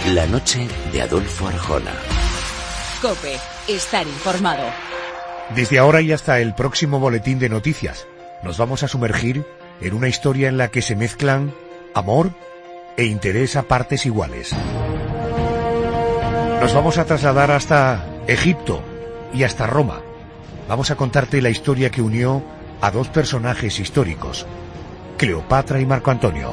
La noche de Adolfo Arjona. COPE. Estar informado. Desde ahora y hasta el próximo boletín de noticias, nos vamos a sumergir en una historia en la que se mezclan amor e interés a partes iguales. Nos vamos a trasladar hasta Egipto y hasta Roma. Vamos a contarte la historia que unió a dos personajes históricos, Cleopatra y Marco Antonio.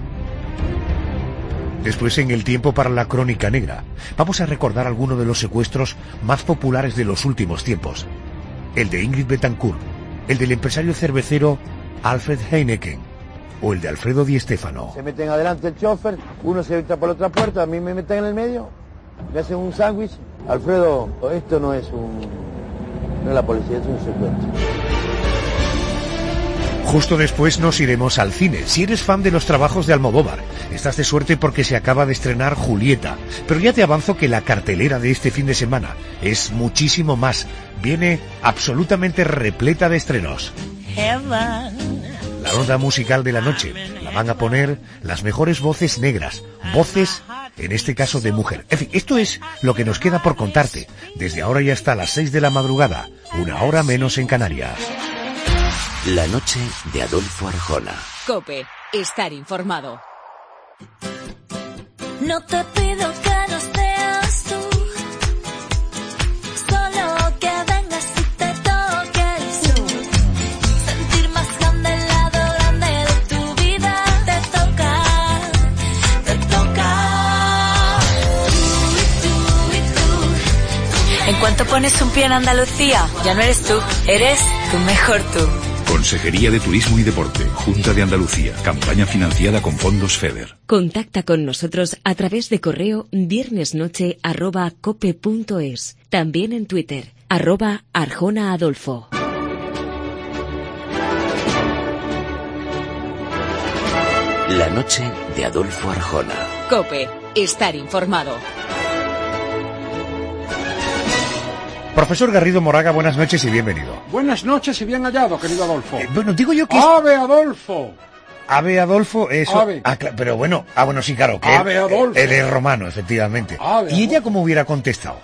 Después, en el tiempo para la crónica negra, vamos a recordar algunos de los secuestros más populares de los últimos tiempos. El de Ingrid Betancourt, el del empresario cervecero Alfred Heineken o el de Alfredo Di Stéfano. Se meten adelante el chofer, uno se entra por la otra puerta, a mí me meten en el medio, me hacen un sándwich. Alfredo, esto no es la policía, es un secuestro. Justo después nos iremos al cine. Si eres fan de los trabajos de Almodóvar, estás de suerte porque se acaba de estrenar Julieta. Pero ya te avanzo que la cartelera de este fin de semana es muchísimo más. Viene absolutamente repleta de estrenos. La ronda musical de la noche la van a poner las mejores voces negras. Voces, en este caso, de mujer. En fin, esto es lo que nos queda por contarte. Desde ahora y hasta las 6 de la madrugada, una hora menos en Canarias. La noche de Adolfo Arjona. COPE. Estar informado. No te pido que no seas tú, solo que vengas y te toques tú. Sentir más grande el lado grande de tu vida. Te toca. Tú. En cuanto pones un pie en Andalucía, ya no eres tú, eres tu mejor tú. Consejería de Turismo y Deporte, Junta de Andalucía, campaña financiada con fondos FEDER. Contacta con nosotros a través de correo viernesnoche@cope.es. También en Twitter, @ArjonaAdolfo. La noche de Adolfo Arjona. COPE. Estar informado. Profesor Garrido Moraga, buenas noches y bienvenido. Buenas noches y bien hallado, querido Adolfo. Bueno, digo yo que... ¡Ave Adolfo! Ave Adolfo, eso... Ave. Pero bueno, bueno, sí, claro, que Ave Adolfo. Él es romano, efectivamente. Ave ¿Y ella Adolfo. cómo hubiera contestado?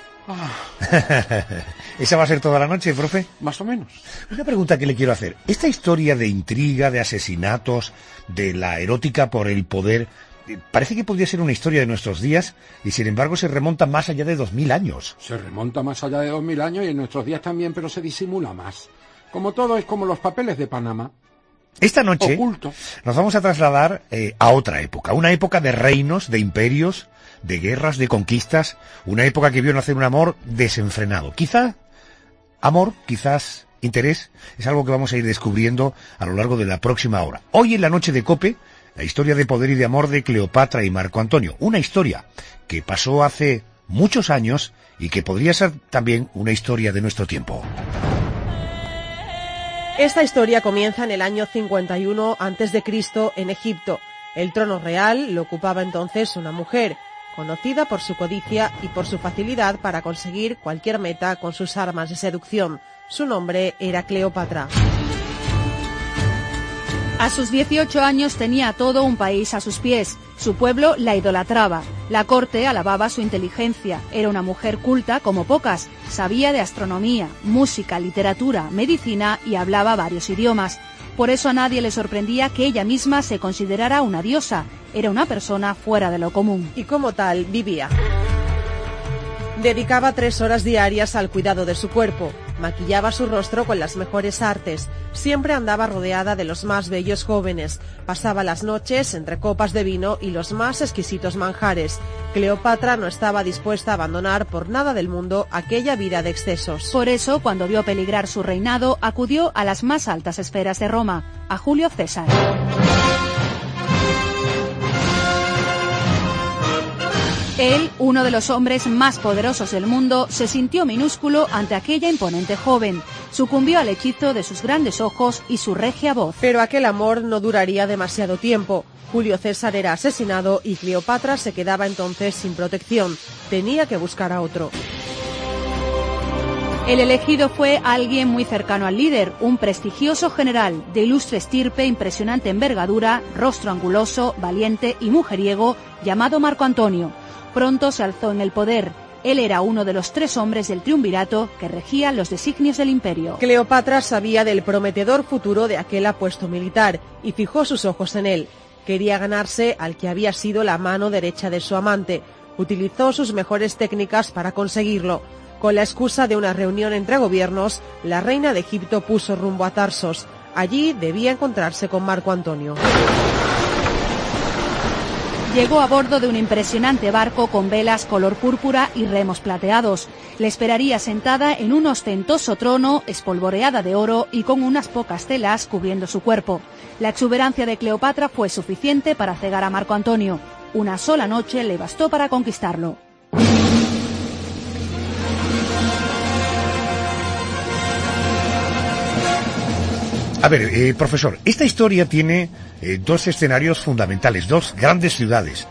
¿Esa va a ser toda la noche, profe? Más o menos. Una pregunta que le quiero hacer. Esta historia de intriga, de asesinatos, de la erótica por el poder... Parece que podría ser una historia de nuestros días y sin embargo se remonta más allá de 2000 años. Se remonta más allá de 2000 años y en nuestros días también, pero se disimula más. Como todo, es como los papeles de Panamá. Esta noche Oculto. nos vamos a trasladar a otra época, una época de reinos, de imperios, de guerras, de conquistas, una época que vio nacer un amor desenfrenado. Quizá amor, quizás interés, es algo que vamos a ir descubriendo a lo largo de la próxima hora. Hoy en la noche de COPE, la historia de poder y de amor de Cleopatra y Marco Antonio. Una historia que pasó hace muchos años y que podría ser también una historia de nuestro tiempo. Esta historia comienza en el año 51 a.C. en Egipto. El trono real lo ocupaba entonces una mujer, conocida por su codicia y por su facilidad para conseguir cualquier meta con sus armas de seducción. Su nombre era Cleopatra. A sus 18 años tenía todo un país a sus pies. Su pueblo la idolatraba. La corte alababa su inteligencia. Era una mujer culta como pocas. Sabía de astronomía, música, literatura, medicina y hablaba varios idiomas. Por eso a nadie le sorprendía que ella misma se considerara una diosa. Era una persona fuera de lo común. Y como tal vivía. Dedicaba 3 horas diarias al cuidado de su cuerpo. Maquillaba su rostro con las mejores artes. Siempre andaba rodeada de los más bellos jóvenes. Pasaba las noches entre copas de vino y los más exquisitos manjares. Cleopatra no estaba dispuesta a abandonar por nada del mundo aquella vida de excesos. Por eso, cuando vio peligrar su reinado, acudió a las más altas esferas de Roma, a Julio César. Él, uno de los hombres más poderosos del mundo, se sintió minúsculo ante aquella imponente joven. Sucumbió al hechizo de sus grandes ojos y su regia voz. Pero aquel amor no duraría demasiado tiempo. Julio César era asesinado y Cleopatra se quedaba entonces sin protección. Tenía que buscar a otro. El elegido fue alguien muy cercano al líder, un prestigioso general de ilustre estirpe, impresionante envergadura, rostro anguloso, valiente y mujeriego, llamado Marco Antonio. Pronto se alzó en el poder. Él era uno de los 3 hombres del triunvirato que regían los designios del imperio. Cleopatra sabía del prometedor futuro de aquel apuesto militar y fijó sus ojos en él. Quería ganarse al que había sido la mano derecha de su amante. Utilizó sus mejores técnicas para conseguirlo. Con la excusa de una reunión entre gobiernos, la reina de Egipto puso rumbo a Tarsos. Allí debía encontrarse con Marco Antonio. Llegó a bordo de un impresionante barco con velas color púrpura y remos plateados. Le esperaría sentada en un ostentoso trono, espolvoreada de oro y con unas pocas telas cubriendo su cuerpo. La exuberancia de Cleopatra fue suficiente para cegar a Marco Antonio. Una sola noche le bastó para conquistarlo. A ver, profesor, esta historia tiene 2 escenarios fundamentales, 2 grandes ciudades.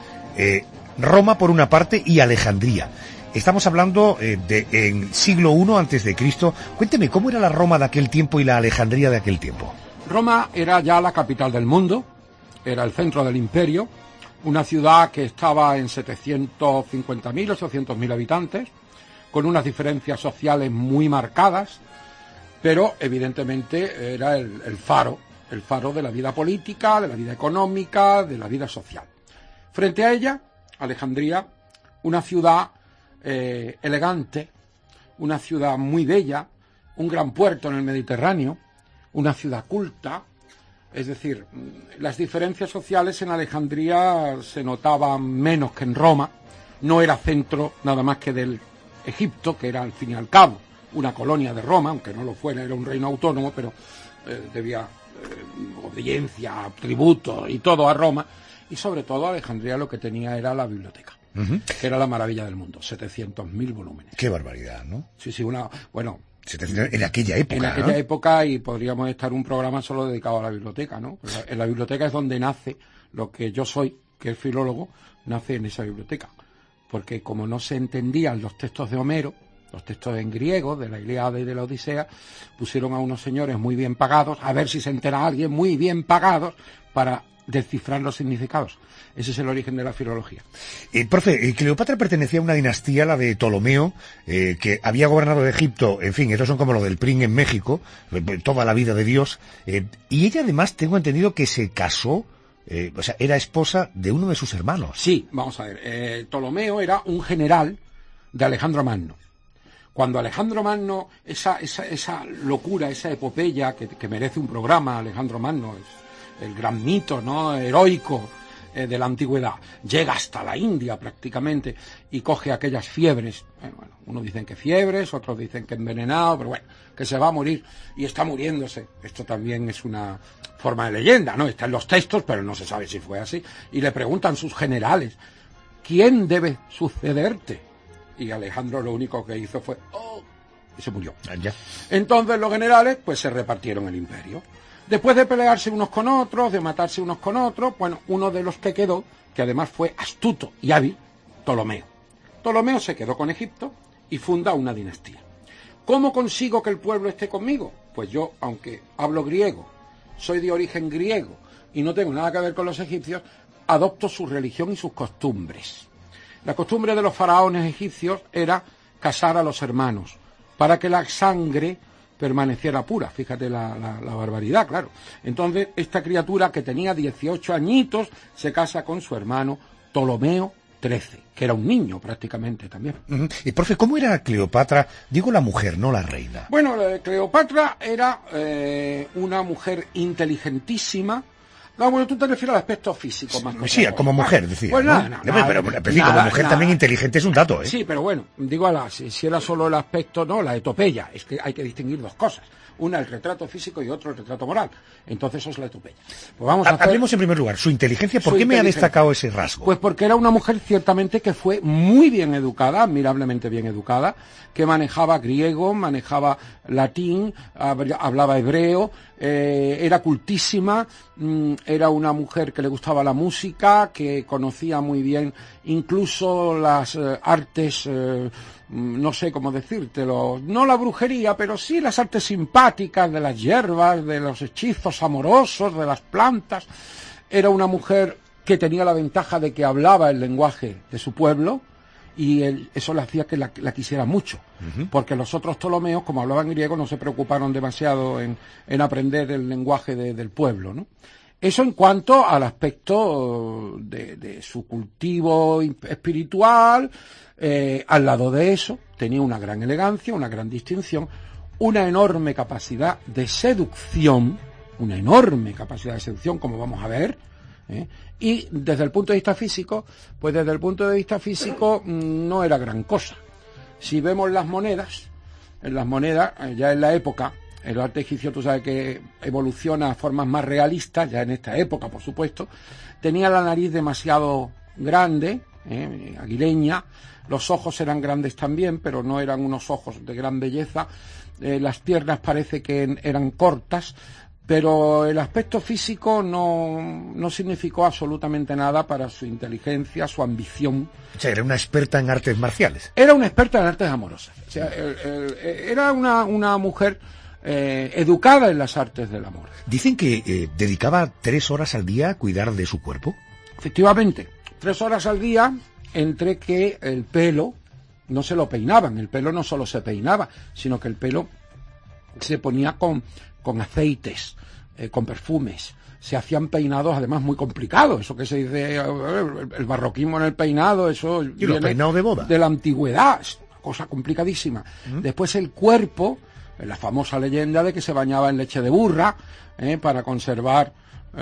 Roma por una parte y Alejandría. Estamos hablando en siglo I antes de Cristo. Cuénteme, ¿cómo era la Roma de aquel tiempo y la Alejandría de aquel tiempo? Roma era ya la capital del mundo, era el centro del imperio, una ciudad que estaba en 750.000, 800.000 habitantes, con unas diferencias sociales muy marcadas, pero evidentemente era el faro de la vida política, de la vida económica, de la vida social. Frente a ella, Alejandría, una ciudad elegante, una ciudad muy bella, un gran puerto en el Mediterráneo, una ciudad culta. Es decir, las diferencias sociales en Alejandría se notaban menos que en Roma. No era centro nada más que del Egipto, que era al fin y al cabo una colonia de Roma, aunque no lo fuera, era un reino autónomo, pero debía obediencia, tributo y todo a Roma. Y sobre todo Alejandría lo que tenía era la biblioteca, que era la maravilla del mundo, 700.000 volúmenes. Qué barbaridad, ¿no? Sí, bueno... En aquella época, en aquella época, y podríamos estar un programa solo dedicado a la biblioteca, ¿no? En la biblioteca es donde nace lo que yo soy, que es filólogo, nace en esa biblioteca. Porque como no se entendían los textos de Homero, los textos en griego, de la Ilíada y de la Odisea, pusieron a unos señores muy bien pagados, a ver si se entera alguien, muy bien pagados, para descifrar los significados. Ese es el origen de la filología. Profe, Cleopatra pertenecía a una dinastía, la de Ptolomeo, que había gobernado de Egipto, en fin, estos son como lo del PRIN en México, toda la vida de Dios, y ella además tengo entendido que se casó, o sea, era esposa de uno de sus hermanos. Sí, vamos a ver, Ptolomeo era un general de Alejandro Magno. Cuando Alejandro Magno, esa locura, esa epopeya que merece un programa, Alejandro Magno, es el gran mito, ¿no?, heroico de la antigüedad, llega hasta la India prácticamente y coge aquellas fiebres. Bueno, unos dicen que fiebres, otros dicen que envenenado, pero bueno, que se va a morir y está muriéndose. Esto también es una forma de leyenda, ¿no? Está en los textos, pero no se sabe si fue así. Y le preguntan sus generales, ¿quién debe sucederte? Y Alejandro lo único que hizo fue y se murió. Ya. Entonces los generales pues se repartieron el imperio. Después de pelearse unos con otros, de matarse unos con otros, bueno, uno de los que quedó, que además fue astuto y hábil, Ptolomeo. Ptolomeo se quedó con Egipto y funda una dinastía. ¿Cómo consigo que el pueblo esté conmigo? Pues yo, aunque hablo griego, soy de origen griego y no tengo nada que ver con los egipcios, adopto su religión y sus costumbres. La costumbre de los faraones egipcios era casar a los hermanos para que la sangre permaneciera pura. Fíjate la barbaridad, claro. Entonces, esta criatura que tenía 18 añitos se casa con su hermano Ptolomeo XIII, que era un niño prácticamente también. Y, profe, ¿cómo era Cleopatra? Digo la mujer, no la reina. Bueno, Cleopatra era una mujer inteligentísima. No, bueno, tú te refieres al aspecto físico más que sí, como mujer, decía. Pues ¿no? Pero como mujer también inteligente es un dato, ¿eh? Sí, pero bueno, digo, si era solo el aspecto, no, la etopeya. Es que hay que distinguir dos cosas. Una, el retrato físico, y otro, el retrato moral. Entonces eso es la eetopeya. Pues vamos a hablemos en primer lugar, su inteligencia. ¿Por qué me ha destacado ese rasgo? Pues porque era una mujer ciertamente que fue muy bien educada, admirablemente bien educada, que manejaba griego, manejaba latín, hablaba hebreo, era cultísima, era una mujer que le gustaba la música, que conocía muy bien incluso las artes, no sé cómo decírtelo, no la brujería, pero sí las artes simpáticas de las hierbas, de los hechizos amorosos, de las plantas. Era una mujer que tenía la ventaja de que hablaba el lenguaje de su pueblo, y eso le hacía que la quisiera mucho, porque los otros Ptolomeos, como hablaban griego, no se preocuparon demasiado en aprender el lenguaje del pueblo, ¿no? Eso en cuanto al aspecto de su cultivo espiritual. Al lado de eso tenía una gran elegancia, una gran distinción, una enorme capacidad de seducción, como vamos a ver, y desde el punto de vista físico, no era gran cosa. Si vemos las monedas, ya en la época, el arte egipcio, tú sabes que evoluciona a formas más realistas, ya en esta época, por supuesto, tenía la nariz demasiado grande, aguileña, los ojos eran grandes también, pero no eran unos ojos de gran belleza, las piernas parece que eran cortas, pero el aspecto físico no significó absolutamente nada para su inteligencia, su ambición. O sea, era una experta en artes marciales. Era una experta en artes amorosas. O sea, era una mujer educada en las artes del amor. Dicen que dedicaba 3 horas al día a cuidar de su cuerpo. Efectivamente, 3 horas al día, entre que el pelo no se lo peinaban. El pelo no solo se peinaba, sino que el pelo se ponía con aceites, con perfumes. Se hacían peinados además muy complicados. Eso que se dice, el barroquismo en el peinado, eso y los peinados de boda. De la antigüedad, es una cosa complicadísima. Después el cuerpo, la famosa leyenda de que se bañaba en leche de burra, para conservar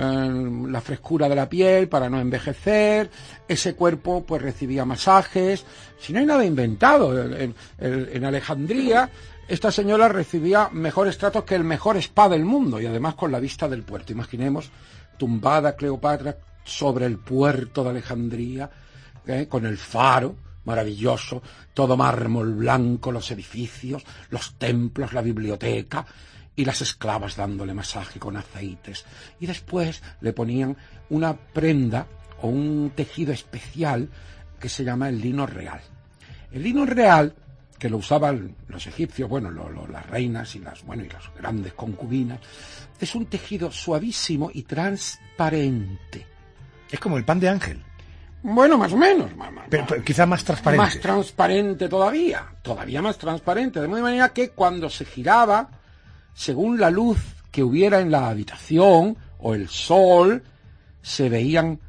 la frescura de la piel, para no envejecer. Ese cuerpo pues recibía masajes. Si no hay nada inventado, en Alejandría esta señora recibía mejores tratos que el mejor spa del mundo, y además con la vista del puerto. Imaginemos tumbada Cleopatra sobre el puerto de Alejandría, con el faro maravilloso, todo mármol blanco, los edificios, los templos, la biblioteca, y las esclavas dándole masaje con aceites. Y después le ponían una prenda o un tejido especial que se llama el lino real. El lino real, que lo usaban los egipcios, las reinas y las grandes concubinas, es un tejido suavísimo y transparente. Es como el pan de ángel. Bueno, más o menos. Pero quizá más transparente. Más transparente todavía más transparente. De manera que cuando se giraba, según la luz que hubiera en la habitación o el sol, se veían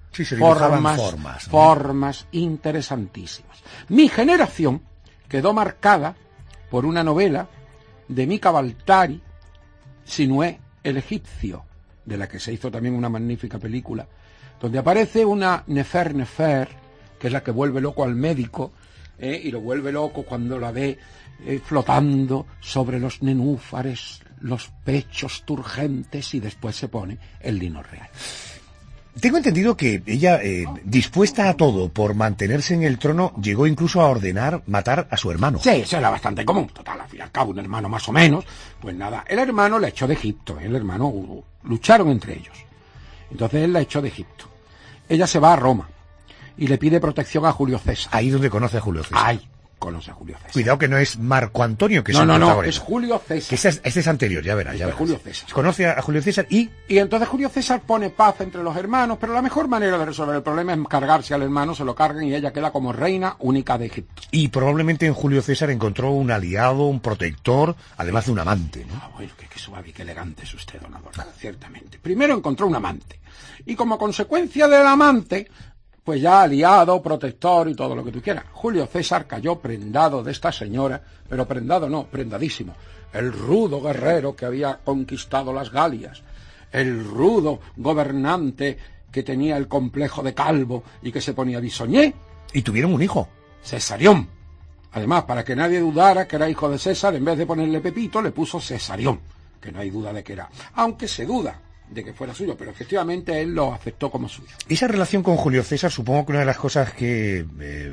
formas interesantísimas. Mi generación quedó marcada por una novela de Mika Baltari, Sinué el egipcio, de la que se hizo también una magnífica película, donde aparece una Nefer, que es la que vuelve loco al médico, y lo vuelve loco cuando la ve flotando sobre los nenúfares, los pechos turgentes, y después se pone el lino real. Tengo entendido que ella, dispuesta a todo por mantenerse en el trono, llegó incluso a ordenar matar a su hermano. Sí, eso era bastante común. Total, al fin y al cabo, un hermano más o menos. Pues nada, el hermano la echó de Egipto. El hermano lucharon entre ellos. Entonces él la echó de Egipto. Ella se va a Roma y le pide protección a Julio César. Ahí donde conoce a Julio César. Ahí conoce a Julio César. Cuidado que no es Marco Antonio, que es el protagonista. No, es Julio César. Que este es anterior, ya verás. Julio César. Conoce a Julio César y entonces Julio César pone paz entre los hermanos, pero la mejor manera de resolver el problema es cargarse al hermano, se lo cargan y ella queda como reina única de Egipto. Y probablemente en Julio César encontró un aliado, un protector, además de un amante, ¿no? Bueno, qué suave y qué elegante es usted, don Adolfo, ciertamente. Primero encontró un amante, y como consecuencia del amante, pues ya aliado, protector y todo lo que tú quieras. Julio César cayó prendado de esta señora, pero prendadísimo. El rudo guerrero que había conquistado las Galias, el rudo gobernante que tenía el complejo de calvo y que se ponía bisoñé. Y tuvieron un hijo. Cesarión. Además, para que nadie dudara que era hijo de César, en vez de ponerle Pepito, le puso Cesarión, que no hay duda de que era. Aunque se duda de que fuera suyo, pero efectivamente él lo aceptó como suyo. Esa relación con Julio César, supongo que una de las cosas que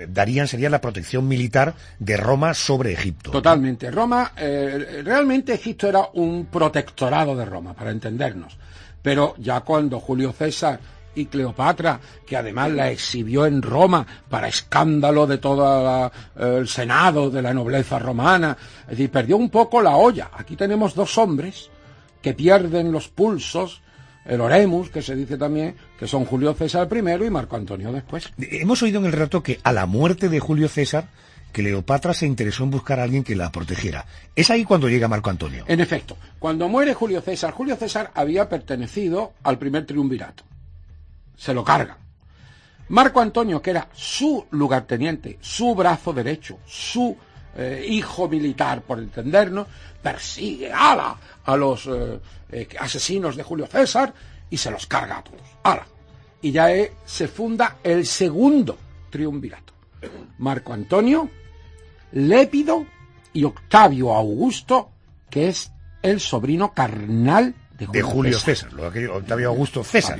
sería la protección militar de Roma sobre Egipto. Totalmente. Roma, realmente Egipto era un protectorado de Roma, para entendernos. Pero ya cuando Julio César y Cleopatra, que además la exhibió en Roma para escándalo de todo el senado, de la nobleza romana, es decir, perdió un poco la olla. Aquí tenemos dos hombres que pierden los pulsos, el oremus, que se dice también, que son Julio César primero y Marco Antonio después. Hemos oído en el relato que a la muerte de Julio César, Cleopatra se interesó en buscar a alguien que la protegiera. Es ahí cuando llega Marco Antonio. En efecto, cuando muere Julio César había pertenecido al primer triunvirato. Se lo cargan. Marco Antonio, que era su lugarteniente, su brazo derecho, su hijo militar, por entendernos, persigue a los asesinos de Julio César y se los carga a todos. Y ya se funda el segundo triunvirato. Marco Antonio, Lépido y Octavio Augusto, que es el sobrino carnal de Julio César. Octavio Augusto César.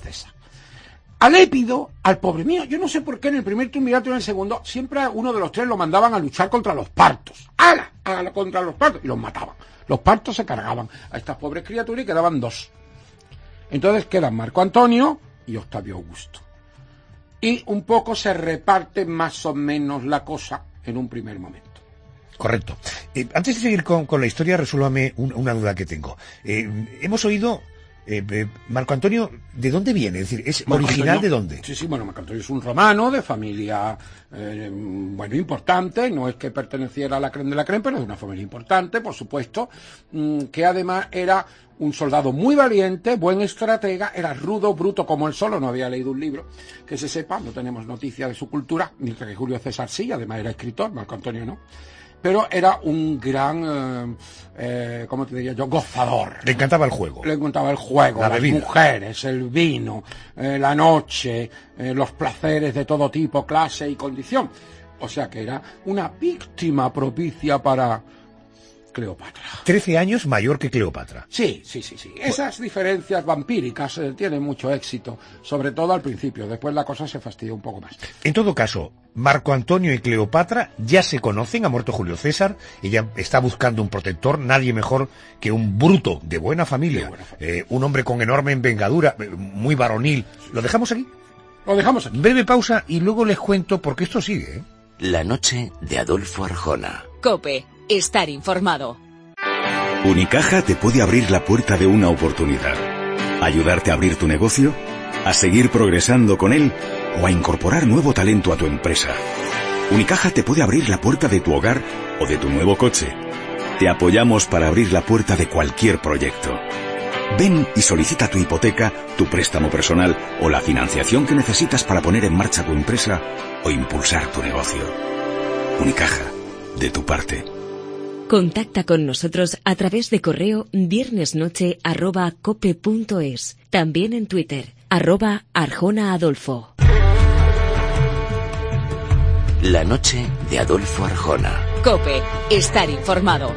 A Lépido, al pobre mío, yo no sé por qué en el primer triunvirato y en el segundo, siempre a uno de los tres lo mandaban a luchar contra los partos. Contra los partos. Y los mataban. Los partos se cargaban a estas pobres criaturas y quedaban dos. Entonces quedan Marco Antonio y Octavio Augusto. Y un poco se reparte más o menos la cosa en un primer momento. Correcto. Antes de seguir con la historia, resuélvame una duda que tengo. Hemos oído... Marco Antonio, ¿de dónde viene? Es decir, ¿es Marco original Antonio, de dónde? Sí, bueno, Marco Antonio es un romano de familia, importante, no es que perteneciera a la crème de la crème, pero de una familia importante, por supuesto, que además era un soldado muy valiente, buen estratega, era rudo, bruto como él solo, no había leído un libro, que se sepa, no tenemos noticia de su cultura, mientras que Julio César sí, además era escritor, Marco Antonio no. Pero era un gran, ¿cómo te diría yo?, gozador. Le encantaba el juego. Las mujeres, el vino, la noche, los placeres de todo tipo, clase y condición. O sea que era una víctima propicia para Cleopatra. 13 años mayor que Cleopatra. Sí. Esas diferencias vampíricas tienen mucho éxito, sobre todo al principio. Después la cosa se fastidia un poco más. En todo caso, Marco Antonio y Cleopatra ya se conocen, ha muerto Julio César, ella está buscando un protector, nadie mejor que un bruto de buena familia, un hombre con enorme envergadura, muy varonil. ¿Lo dejamos aquí? Lo dejamos aquí. Breve pausa y luego les cuento porque esto sigue, ¿eh? La noche de Adolfo Arjona. COPE. Estar informado. Unicaja te puede abrir la puerta de una oportunidad. Ayudarte a abrir tu negocio, a seguir progresando con él o a incorporar nuevo talento a tu empresa. Unicaja te puede abrir la puerta de tu hogar o de tu nuevo coche. Te apoyamos para abrir la puerta de cualquier proyecto. Ven y solicita tu hipoteca, tu préstamo personal o la financiación que necesitas para poner en marcha tu empresa o impulsar tu negocio. Unicaja, de tu parte. Contacta con nosotros a través de correo viernesnoche@cope.es. También en Twitter, @ArjonaAdolfo. La noche de Adolfo Arjona. COPE. Estar informado.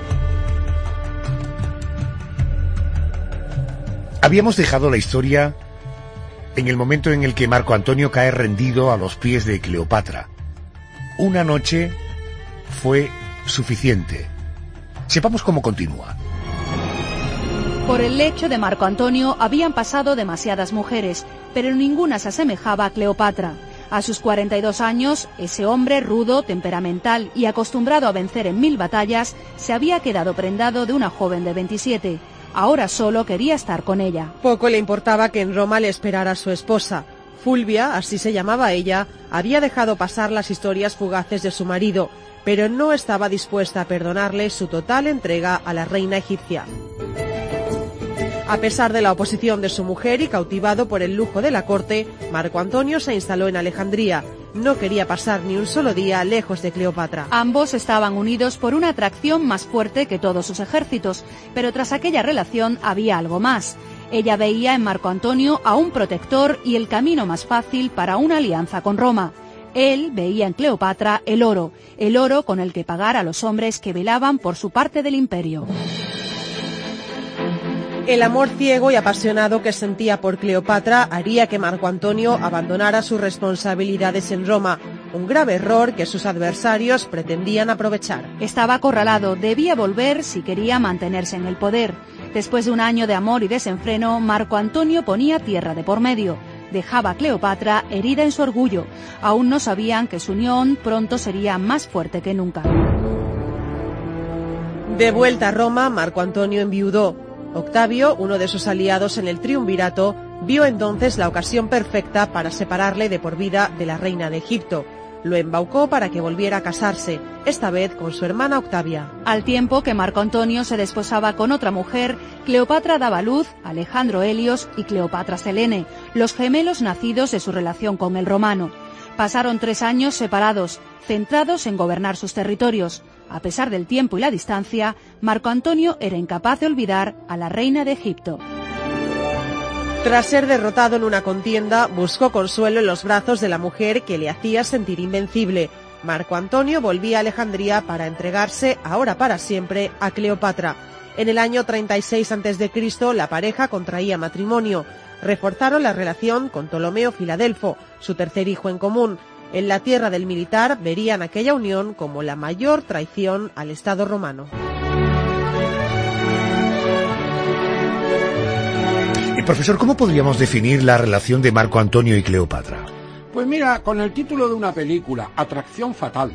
Habíamos dejado la historia en el momento en el que Marco Antonio cae rendido a los pies de Cleopatra. Una noche fue suficiente. Sepamos cómo continúa. Por el lecho de Marco Antonio habían pasado demasiadas mujeres, pero ninguna se asemejaba a Cleopatra. A sus 42 años, ese hombre rudo, temperamental y acostumbrado a vencer en 1000 batallas, se había quedado prendado de una joven de 27. Ahora solo quería estar con ella. Poco le importaba que en Roma le esperara su esposa. Fulvia, así se llamaba ella, había dejado pasar las historias fugaces de su marido, pero no estaba dispuesta a perdonarle su total entrega a la reina egipcia. A pesar de la oposición de su mujer y cautivado por el lujo de la corte, Marco Antonio se instaló en Alejandría. No quería pasar ni un solo día lejos de Cleopatra. Ambos estaban unidos por una atracción más fuerte que todos sus ejércitos, pero tras aquella relación había algo más. Ella veía en Marco Antonio a un protector y el camino más fácil para una alianza con Roma. Él veía en Cleopatra el oro con el que pagar a los hombres que velaban por su parte del imperio. El amor ciego y apasionado que sentía por Cleopatra haría que Marco Antonio abandonara sus responsabilidades en Roma. un grave error que sus adversarios pretendían aprovechar. Estaba acorralado, debía volver si quería mantenerse en el poder. Después de un año de amor y desenfreno, Marco Antonio ponía tierra de por medio. Dejaba a Cleopatra herida en su orgullo. Aún no sabían que su unión pronto sería más fuerte que nunca. De vuelta a Roma, Marco Antonio enviudó. Octavio, uno de sus aliados en el triunvirato, vio entonces la ocasión perfecta para separarle de por vida de la reina de Egipto. Lo embaucó para que volviera a casarse, esta vez con su hermana Octavia. Al tiempo que Marco Antonio se desposaba con otra mujer, Cleopatra daba a luz a Alejandro Helios y Cleopatra Selene, los gemelos nacidos de su relación con el romano. Pasaron 3 años separados, centrados en gobernar sus territorios. A pesar del tiempo y la distancia, Marco Antonio era incapaz de olvidar a la reina de Egipto. Tras ser derrotado en una contienda, buscó consuelo en los brazos de la mujer que le hacía sentir invencible. Marco Antonio volvía a Alejandría para entregarse, ahora para siempre, a Cleopatra. En el año 36 a.C., la pareja contraía matrimonio. Reforzaron la relación con Ptolomeo Filadelfo, su tercer hijo en común. En la tierra del militar verían aquella unión como la mayor traición al Estado romano. Profesor, ¿cómo podríamos definir la relación de Marco Antonio y Cleopatra? Pues mira, con el título de una película, Atracción Fatal.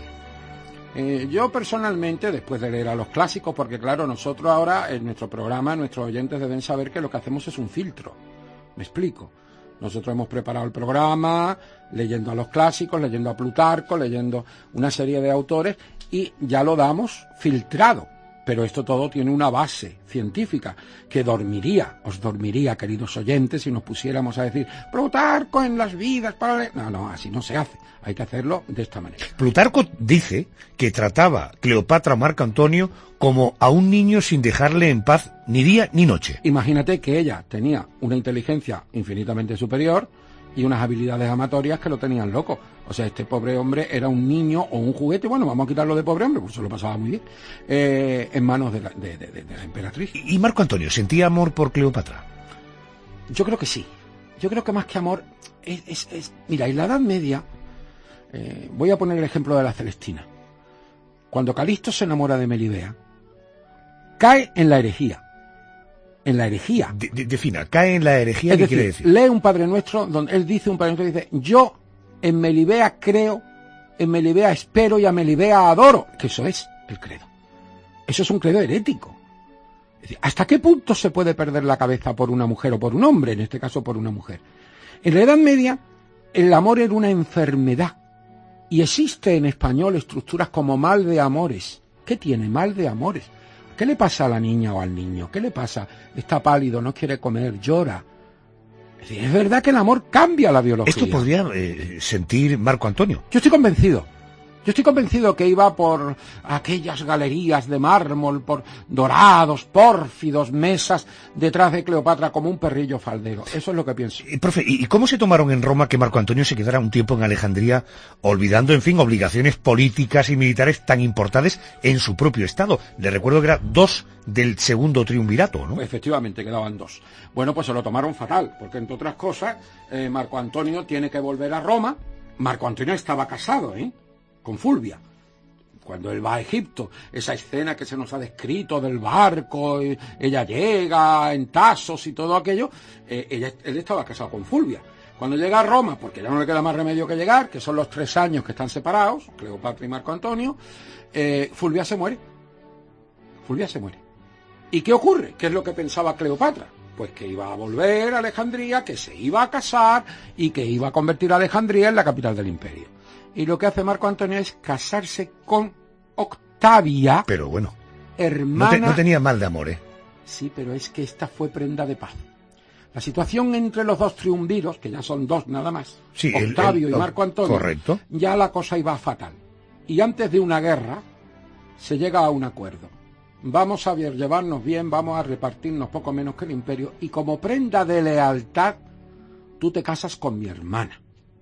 Yo personalmente, después de leer a los clásicos, porque claro, nosotros ahora en nuestro programa, nuestros oyentes deben saber que lo que hacemos es un filtro. Me explico. Nosotros hemos preparado el programa leyendo a los clásicos, leyendo a Plutarco, leyendo una serie de autores y ya lo damos filtrado. Pero esto todo tiene una base científica que os dormiría, queridos oyentes, si nos pusiéramos a decir Plutarco en las vidas para... No, así no se hace. Hay que hacerlo de esta manera. Plutarco dice que trataba Cleopatra a Marco Antonio como a un niño sin dejarle en paz ni día ni noche. Imagínate que ella tenía una inteligencia infinitamente superior y unas habilidades amatorias que lo tenían loco. O sea, este pobre hombre era un niño o un juguete, bueno, vamos a quitarlo de pobre hombre, porque se lo pasaba muy bien, en manos de la emperatriz. ¿Y Marco Antonio sentía amor por Cleopatra? Yo creo que sí. Yo creo que más que amor mira, en la Edad Media, voy a poner el ejemplo de la Celestina. Cuando Calisto se enamora de Melibea, cae en la herejía. En la herejía. Defina, cae en la herejía, ¿qué quiere decir? Lee un Padre Nuestro, donde él dice, yo en Melibea creo, en Melibea espero y a Melibea adoro. Que eso es el credo. Eso es un credo herético. Es decir, ¿hasta qué punto se puede perder la cabeza por una mujer o por un hombre? En este caso por una mujer. En la Edad Media, el amor era una enfermedad. Y existe en español estructuras como mal de amores. ¿Qué tiene mal de amores? ¿Qué le pasa a la niña o al niño? ¿Qué le pasa? Está pálido, no quiere comer, llora. Es verdad que el amor cambia la biología. ¿Esto podría sentir Marco Antonio? Yo estoy convencido. Yo estoy convencido que iba por aquellas galerías de mármol, por dorados, pórfidos, mesas, detrás de Cleopatra como un perrillo faldero. Eso es lo que pienso. Profe, ¿y cómo se tomaron en Roma que Marco Antonio se quedara un tiempo en Alejandría, olvidando, en fin, obligaciones políticas y militares tan importantes en su propio estado? Le recuerdo que eran 2 del segundo triunvirato, ¿no? Pues efectivamente, quedaban 2. Bueno, pues se lo tomaron fatal, porque entre otras cosas, Marco Antonio tiene que volver a Roma. Marco Antonio estaba casado, con Fulvia. Cuando él va a Egipto, esa escena que se nos ha descrito del barco, ella llega en Tasos y todo aquello, él estaba casado con Fulvia. Cuando llega a Roma, porque ya no le queda más remedio que llegar, que son los 3 años que están separados, Cleopatra y Marco Antonio, Fulvia se muere. Fulvia se muere. ¿Y qué ocurre? ¿Qué es lo que pensaba Cleopatra? Pues que iba a volver a Alejandría, que se iba a casar y que iba a convertir a Alejandría en la capital del imperio. Y lo que hace Marco Antonio es casarse con Octavia. Pero bueno, hermana... No tenía mal de amor, ¿eh? Sí, pero es que esta fue prenda de paz. La situación entre los 2 triunviros, que ya son 2 nada más, sí, Octavio y Marco Antonio, correcto, ya la cosa iba fatal. Y antes de una guerra, se llega a un acuerdo. Vamos a llevarnos bien, vamos a repartirnos poco menos que el imperio, y como prenda de lealtad, tú te casas con mi hermana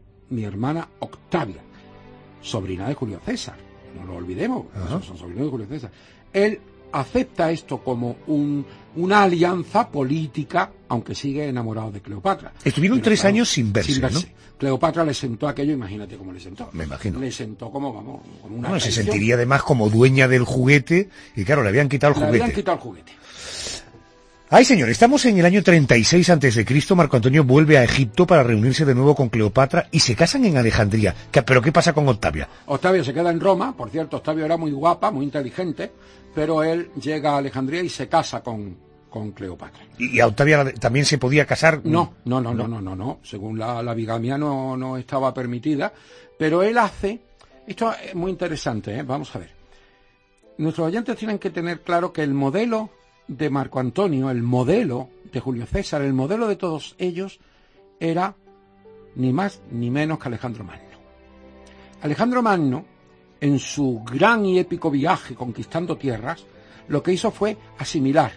Octavia, sobrina de Julio César, no lo olvidemos, son sobrinos de Julio César. Él acepta esto como una alianza política, aunque sigue enamorado de Cleopatra. Estuvieron 3 años sin verse, ¿no? Cleopatra le sentó aquello, imagínate cómo le sentó. Me imagino. Le sentó como, vamos, como una Bueno, se traición. sentiría además como dueña del juguete, y claro, le habían quitado el Le juguete. habían quitado el juguete. Ay, señor, estamos en el año 36 a.C. Marco Antonio vuelve a Egipto para reunirse de nuevo con Cleopatra y se casan en Alejandría. ¿Pero qué pasa con Octavia? Octavio se queda en Roma, por cierto, Octavio era muy guapa, muy inteligente, pero él llega a Alejandría y se casa con Cleopatra. ¿Y a Octavia también se podía casar? No. Según la bigamia no estaba permitida, pero él hace... Esto es muy interesante, vamos a ver. Nuestros oyentes tienen que tener claro que el modelo de Marco Antonio, el modelo de Julio César, el modelo de todos ellos era ni más ni menos que Alejandro Magno. Alejandro Magno, en su gran y épico viaje conquistando tierras, lo que hizo fue asimilar.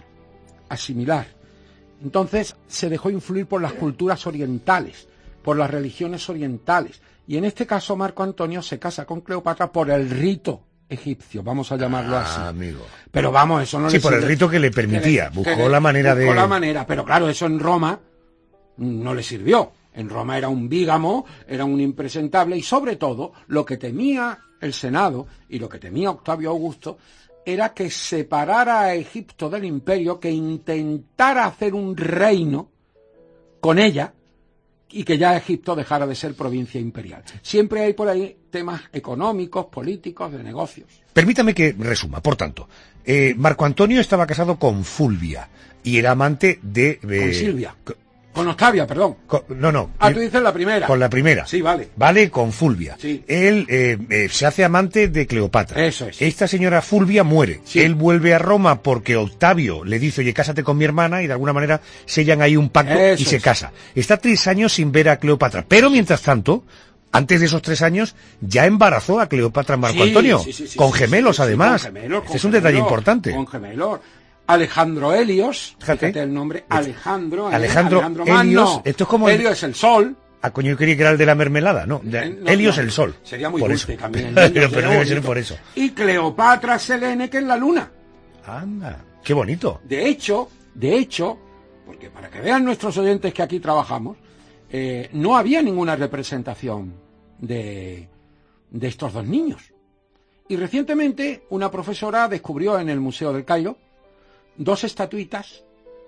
Entonces se dejó influir por las culturas orientales, por las religiones orientales, y en este caso Marco Antonio se casa con Cleopatra por el rito egipcio, vamos a llamarlo así. Amigo. Pero vamos, eso no le Sí, por el sirve. rito que le permitía, buscó la manera, pero claro, eso en Roma no le sirvió. En Roma era un bígamo, era un impresentable, y sobre todo, lo que temía el Senado, y lo que temía Octavio Augusto, era que separara a Egipto del imperio, que intentara hacer un reino con ella, y que ya Egipto dejara de ser provincia imperial. Siempre hay por ahí temas económicos, políticos, de negocios. Permítame que resuma, por tanto. Marco Antonio estaba casado con Fulvia y era amante de... Con Silvia. Con Octavia, perdón. No. Tú dices la primera. Con la primera. Sí, vale. Vale, con Fulvia. Sí. Él se hace amante de Cleopatra. Eso es. Esta señora Fulvia muere. Sí. Él vuelve a Roma porque Octavio le dice, oye, cásate con mi hermana, y de alguna manera sellan ahí un pacto y se casa. Está 3 años sin ver a Cleopatra. Pero mientras tanto, antes de esos 3 años, ya embarazó a Cleopatra Marco Antonio. Con gemelos, además. Con gemelos, este es un detalle importante. Con gemelos. Alejandro Helios, fíjate el nombre, Alejandro Helios, Magno. Esto es como Helios es el sol. Ah, coño, yo creí que era el de la mermelada, ¿no? Helios el sol. Sería muy por dulce eso. también. pero debe ser por eso. Y Cleopatra Selene, que es la luna. Anda, qué bonito. De hecho, porque para que vean nuestros oyentes que aquí trabajamos, no había ninguna representación de estos dos niños. Y recientemente una profesora descubrió en el Museo del Cairo dos estatuitas.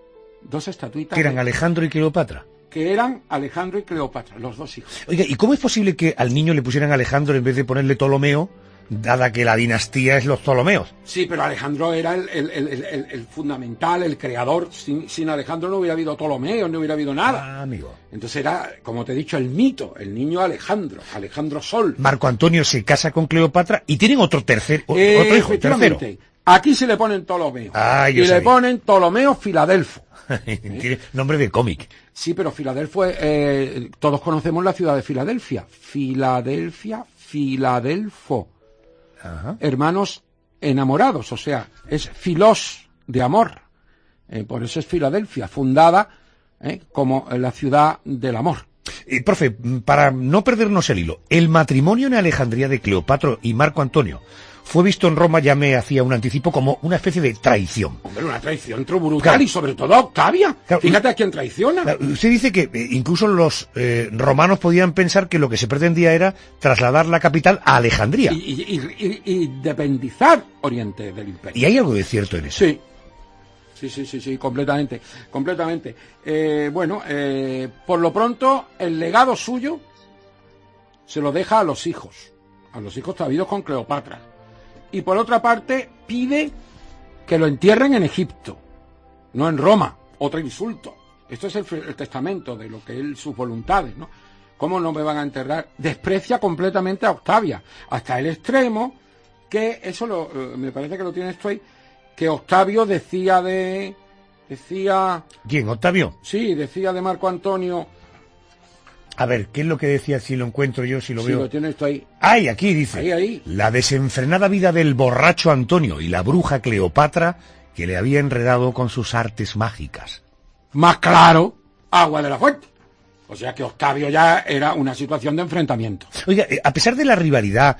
Que eran Alejandro y Cleopatra. Que eran Alejandro y Cleopatra, los dos hijos. Oiga, ¿y cómo es posible que al niño le pusieran Alejandro en vez de ponerle Ptolomeo, dada que la dinastía es los Ptolomeos? Sí, pero Alejandro era el fundamental, el creador. Sin Alejandro no hubiera habido Ptolomeo, no hubiera habido nada. Ah, amigo. Entonces era, como te he dicho, el mito, el niño Alejandro Sol. Marco Antonio se casa con Cleopatra y tienen otro hijo, tercero. Aquí se le ponen Ptolomeo. Ah, y le ponen Ptolomeo Filadelfo. Tiene nombre de cómic. Sí, pero Filadelfo, todos conocemos la ciudad de Filadelfia. Filadelfo. Ajá. Hermanos enamorados, o sea, es filos de amor. Por eso es Filadelfia, fundada como la ciudad del amor. Profe, para no perdernos el hilo, el matrimonio en Alejandría de Cleopatra y Marco Antonio fue visto en Roma, ya me hacía un anticipo, como una especie de traición. Hombre, una traición brutal, y sobre todo a Octavia. Claro, fíjate a quién traiciona. Usted dice que incluso los romanos podían pensar que lo que se pretendía era trasladar la capital a Alejandría. Y independizar Oriente del imperio. ¿Y hay algo de cierto en eso? Sí, completamente. Por lo pronto, el legado suyo se lo deja a los hijos traídos con Cleopatra. Y por otra parte, pide que lo entierren en Egipto, no en Roma. Otro insulto. Esto es el testamento de lo que él, sus voluntades, ¿no? ¿Cómo no me van a enterrar? Desprecia completamente a Octavia, hasta el extremo que, eso me parece que lo tienes tú ahí, que Octavio decía... ¿Quién, Octavio? Sí, decía de Marco Antonio... A ver, ¿qué es lo que decía? Si lo encuentro yo, si lo veo. Sí, lo tienes tú ahí. ¡Ay, aquí dice! Ahí. La desenfrenada vida del borracho Antonio y la bruja Cleopatra que le había enredado con sus artes mágicas. Más claro, agua de la fuente. O sea que Octavio ya era una situación de enfrentamiento. Oiga, a pesar de la rivalidad,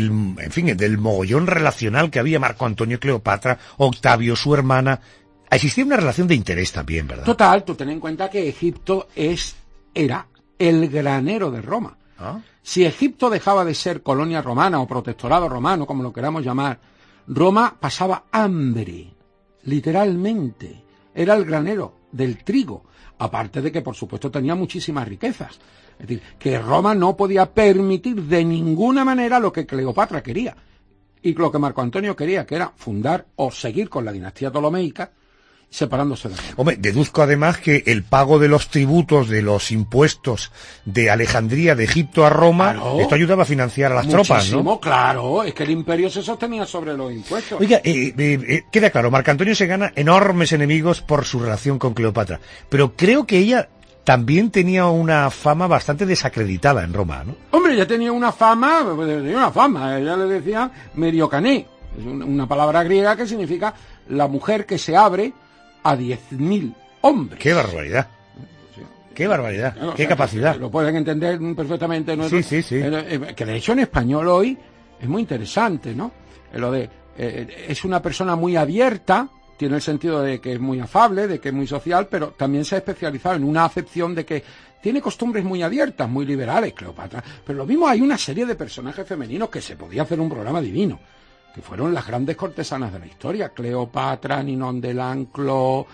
del mogollón relacional que había Marco Antonio y Cleopatra, Octavio, su hermana, existía una relación de interés también, ¿verdad? Total, tú ten en cuenta que Egipto era el granero de Roma. ¿Ah? Si Egipto dejaba de ser colonia romana o protectorado romano, como lo queramos llamar, Roma pasaba hambre, literalmente. Era el granero del trigo, aparte de que, por supuesto, tenía muchísimas riquezas. Es decir, que Roma no podía permitir de ninguna manera lo que Cleopatra quería y lo que Marco Antonio quería, que era fundar o seguir con la dinastía ptolomeica, separándose de Roma. Hombre, deduzco además que el pago de los tributos, de los impuestos de Alejandría, de Egipto a Roma, claro, esto ayudaba a financiar a las tropas, ¿no? Claro, es que el imperio se sostenía sobre los impuestos. Oiga, queda claro, Marco Antonio se gana enormes enemigos por su relación con Cleopatra, pero creo que ella también tenía una fama bastante desacreditada en Roma, ¿no? Hombre, ella tenía una fama, ella le decía meriocané, es una palabra griega que significa la mujer que se abre a 10.000 hombres. ¡Qué barbaridad! ¡Qué barbaridad! Claro, ¡qué capacidad! Lo pueden entender perfectamente nuestros. Sí. Que de hecho en español hoy es muy interesante, ¿no? Lo de es una persona muy abierta, tiene el sentido de que es muy afable, de que es muy social, pero también se ha especializado en una acepción de que tiene costumbres muy abiertas, muy liberales, Cleopatra. Pero lo mismo hay una serie de personajes femeninos que se podía hacer un programa divino, que fueron las grandes cortesanas de la historia: Cleopatra, Ninon de Lanclo,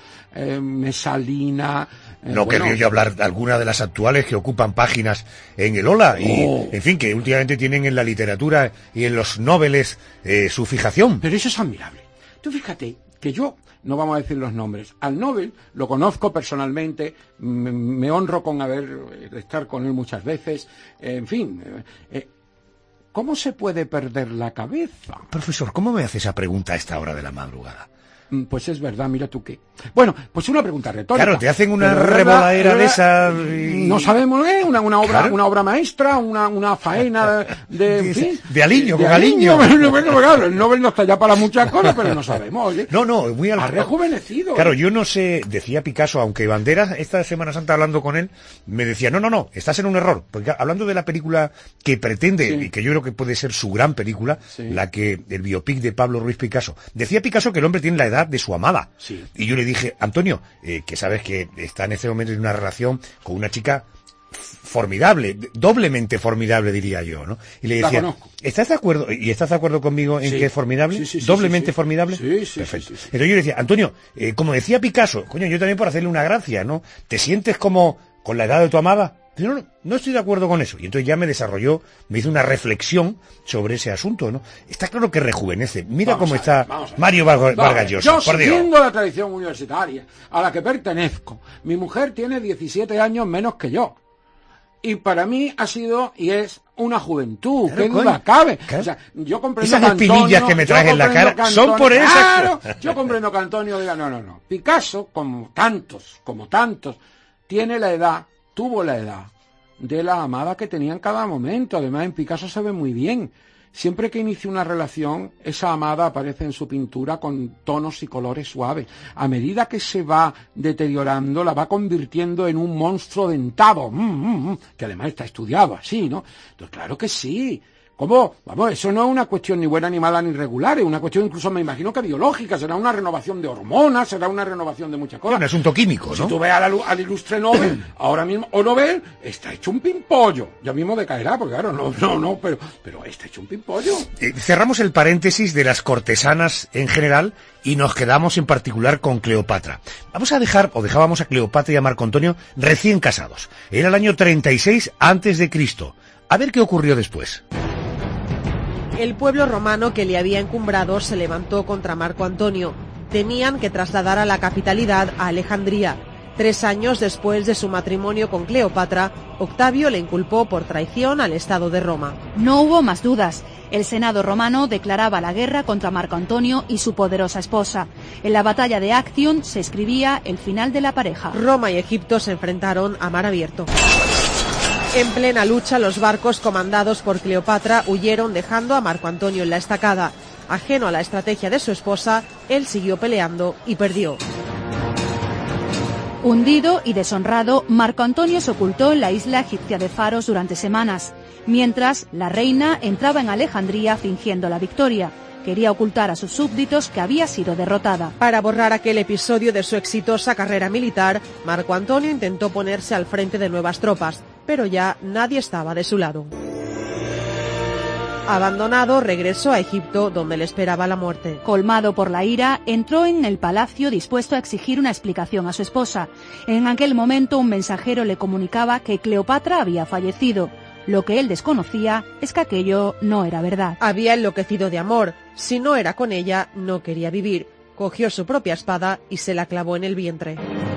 Mesalina. Querría yo hablar de algunas de las actuales que ocupan páginas en el Ola y, en fin, que últimamente tienen en la literatura y en los noveles su fijación. Pero eso es admirable. Tú fíjate que yo, no vamos a decir los nombres, al Nobel lo conozco personalmente, me honro con estar con él muchas veces, en fin. ¿Cómo se puede perder la cabeza? Profesor, ¿cómo me hace esa pregunta a esta hora de la madrugada? Pues es verdad, mira tú qué. Bueno, pues una pregunta retórica. Claro, te hacen una revoladera de esa... No sabemos, una obra maestra, una faena de Aliño, con Aliño. Bueno, claro, el Nobel no está ya para muchas cosas, pero no sabemos, oye. No, muy ha rejuvenecido. Claro, yo no sé, decía Picasso, aunque Banderas, esta Semana Santa hablando con él, me decía, no, estás en un error. Porque hablando de la película que pretende, y que yo creo que puede ser su gran película, el biopic de Pablo Ruiz Picasso, decía Picasso que el hombre tiene la edad de su amada. Sí. Y yo le dije, Antonio, que sabes que está en este momento en una relación con una chica formidable, doblemente formidable, diría yo, ¿no? Y le decía, ¿estás de acuerdo? ¿Y estás de acuerdo conmigo en que es formidable? Sí, ¿Doblemente formidable? Sí. Perfecto. Entonces yo le decía, Antonio, como decía Picasso, coño, yo también por hacerle una gracia, ¿no? ¿Te sientes como con la edad de tu amada? Pero no estoy de acuerdo con eso. Y entonces ya me hizo una reflexión sobre ese asunto, ¿no? Está claro que rejuvenece. Mira cómo está Mario Vargas Llosa, por Dios. Yo, siguiendo la tradición universitaria a la que pertenezco, mi mujer tiene 17 años menos que yo. Y para mí ha sido y es una juventud, qué duda cabe. Claro. O sea, yo comprendo esas espinillas que me traes en la cara son por esas. Claro, yo comprendo que Antonio diga, no. Picasso, como tantos, tuvo la edad de la amada que tenía en cada momento. Además, en Picasso se ve muy bien. Siempre que inicia una relación, esa amada aparece en su pintura con tonos y colores suaves. A medida que se va deteriorando, la va convirtiendo en un monstruo dentado, que además está estudiado así, ¿no? Entonces, claro que sí. ¿Cómo? Vamos, eso no es una cuestión ni buena, ni mala, ni regular, es una cuestión incluso, me imagino que biológica, será una renovación de hormonas, será una renovación de muchas cosas. Un asunto químico, ¿no? Si tú ves al ilustre Nobel, ahora mismo, o Nobel, está hecho un pimpollo, ya mismo decaerá, porque claro, pero está hecho un pimpollo. Cerramos el paréntesis de las cortesanas en general y nos quedamos en particular con Cleopatra. Dejábamos a Cleopatra y a Marco Antonio recién casados. Era el año 36 a.C. A ver qué ocurrió después. El pueblo romano que le había encumbrado se levantó contra Marco Antonio. Temían que trasladara la capitalidad a Alejandría. 3 años después de su matrimonio con Cleopatra, Octavio le inculpó por traición al Estado de Roma. No hubo más dudas. El Senado romano declaraba la guerra contra Marco Antonio y su poderosa esposa. En la batalla de Actium se escribía el final de la pareja. Roma y Egipto se enfrentaron a mar abierto. En plena lucha, los barcos comandados por Cleopatra huyeron dejando a Marco Antonio en la estacada. Ajeno a la estrategia de su esposa, él siguió peleando y perdió. Hundido y deshonrado, Marco Antonio se ocultó en la isla egipcia de Faros durante semanas, mientras la reina entraba en Alejandría fingiendo la victoria. Quería ocultar a sus súbditos que había sido derrotada. Para borrar aquel episodio de su exitosa carrera militar, Marco Antonio intentó ponerse al frente de nuevas tropas, pero ya nadie estaba de su lado. Abandonado, regresó a Egipto, donde le esperaba la muerte. Colmado por la ira, entró en el palacio dispuesto a exigir una explicación a su esposa. En aquel momento, un mensajero le comunicaba que Cleopatra había fallecido. Lo que él desconocía es que aquello no era verdad. Había enloquecido de amor. Si no era con ella, no quería vivir. Cogió su propia espada y se la clavó en el vientre.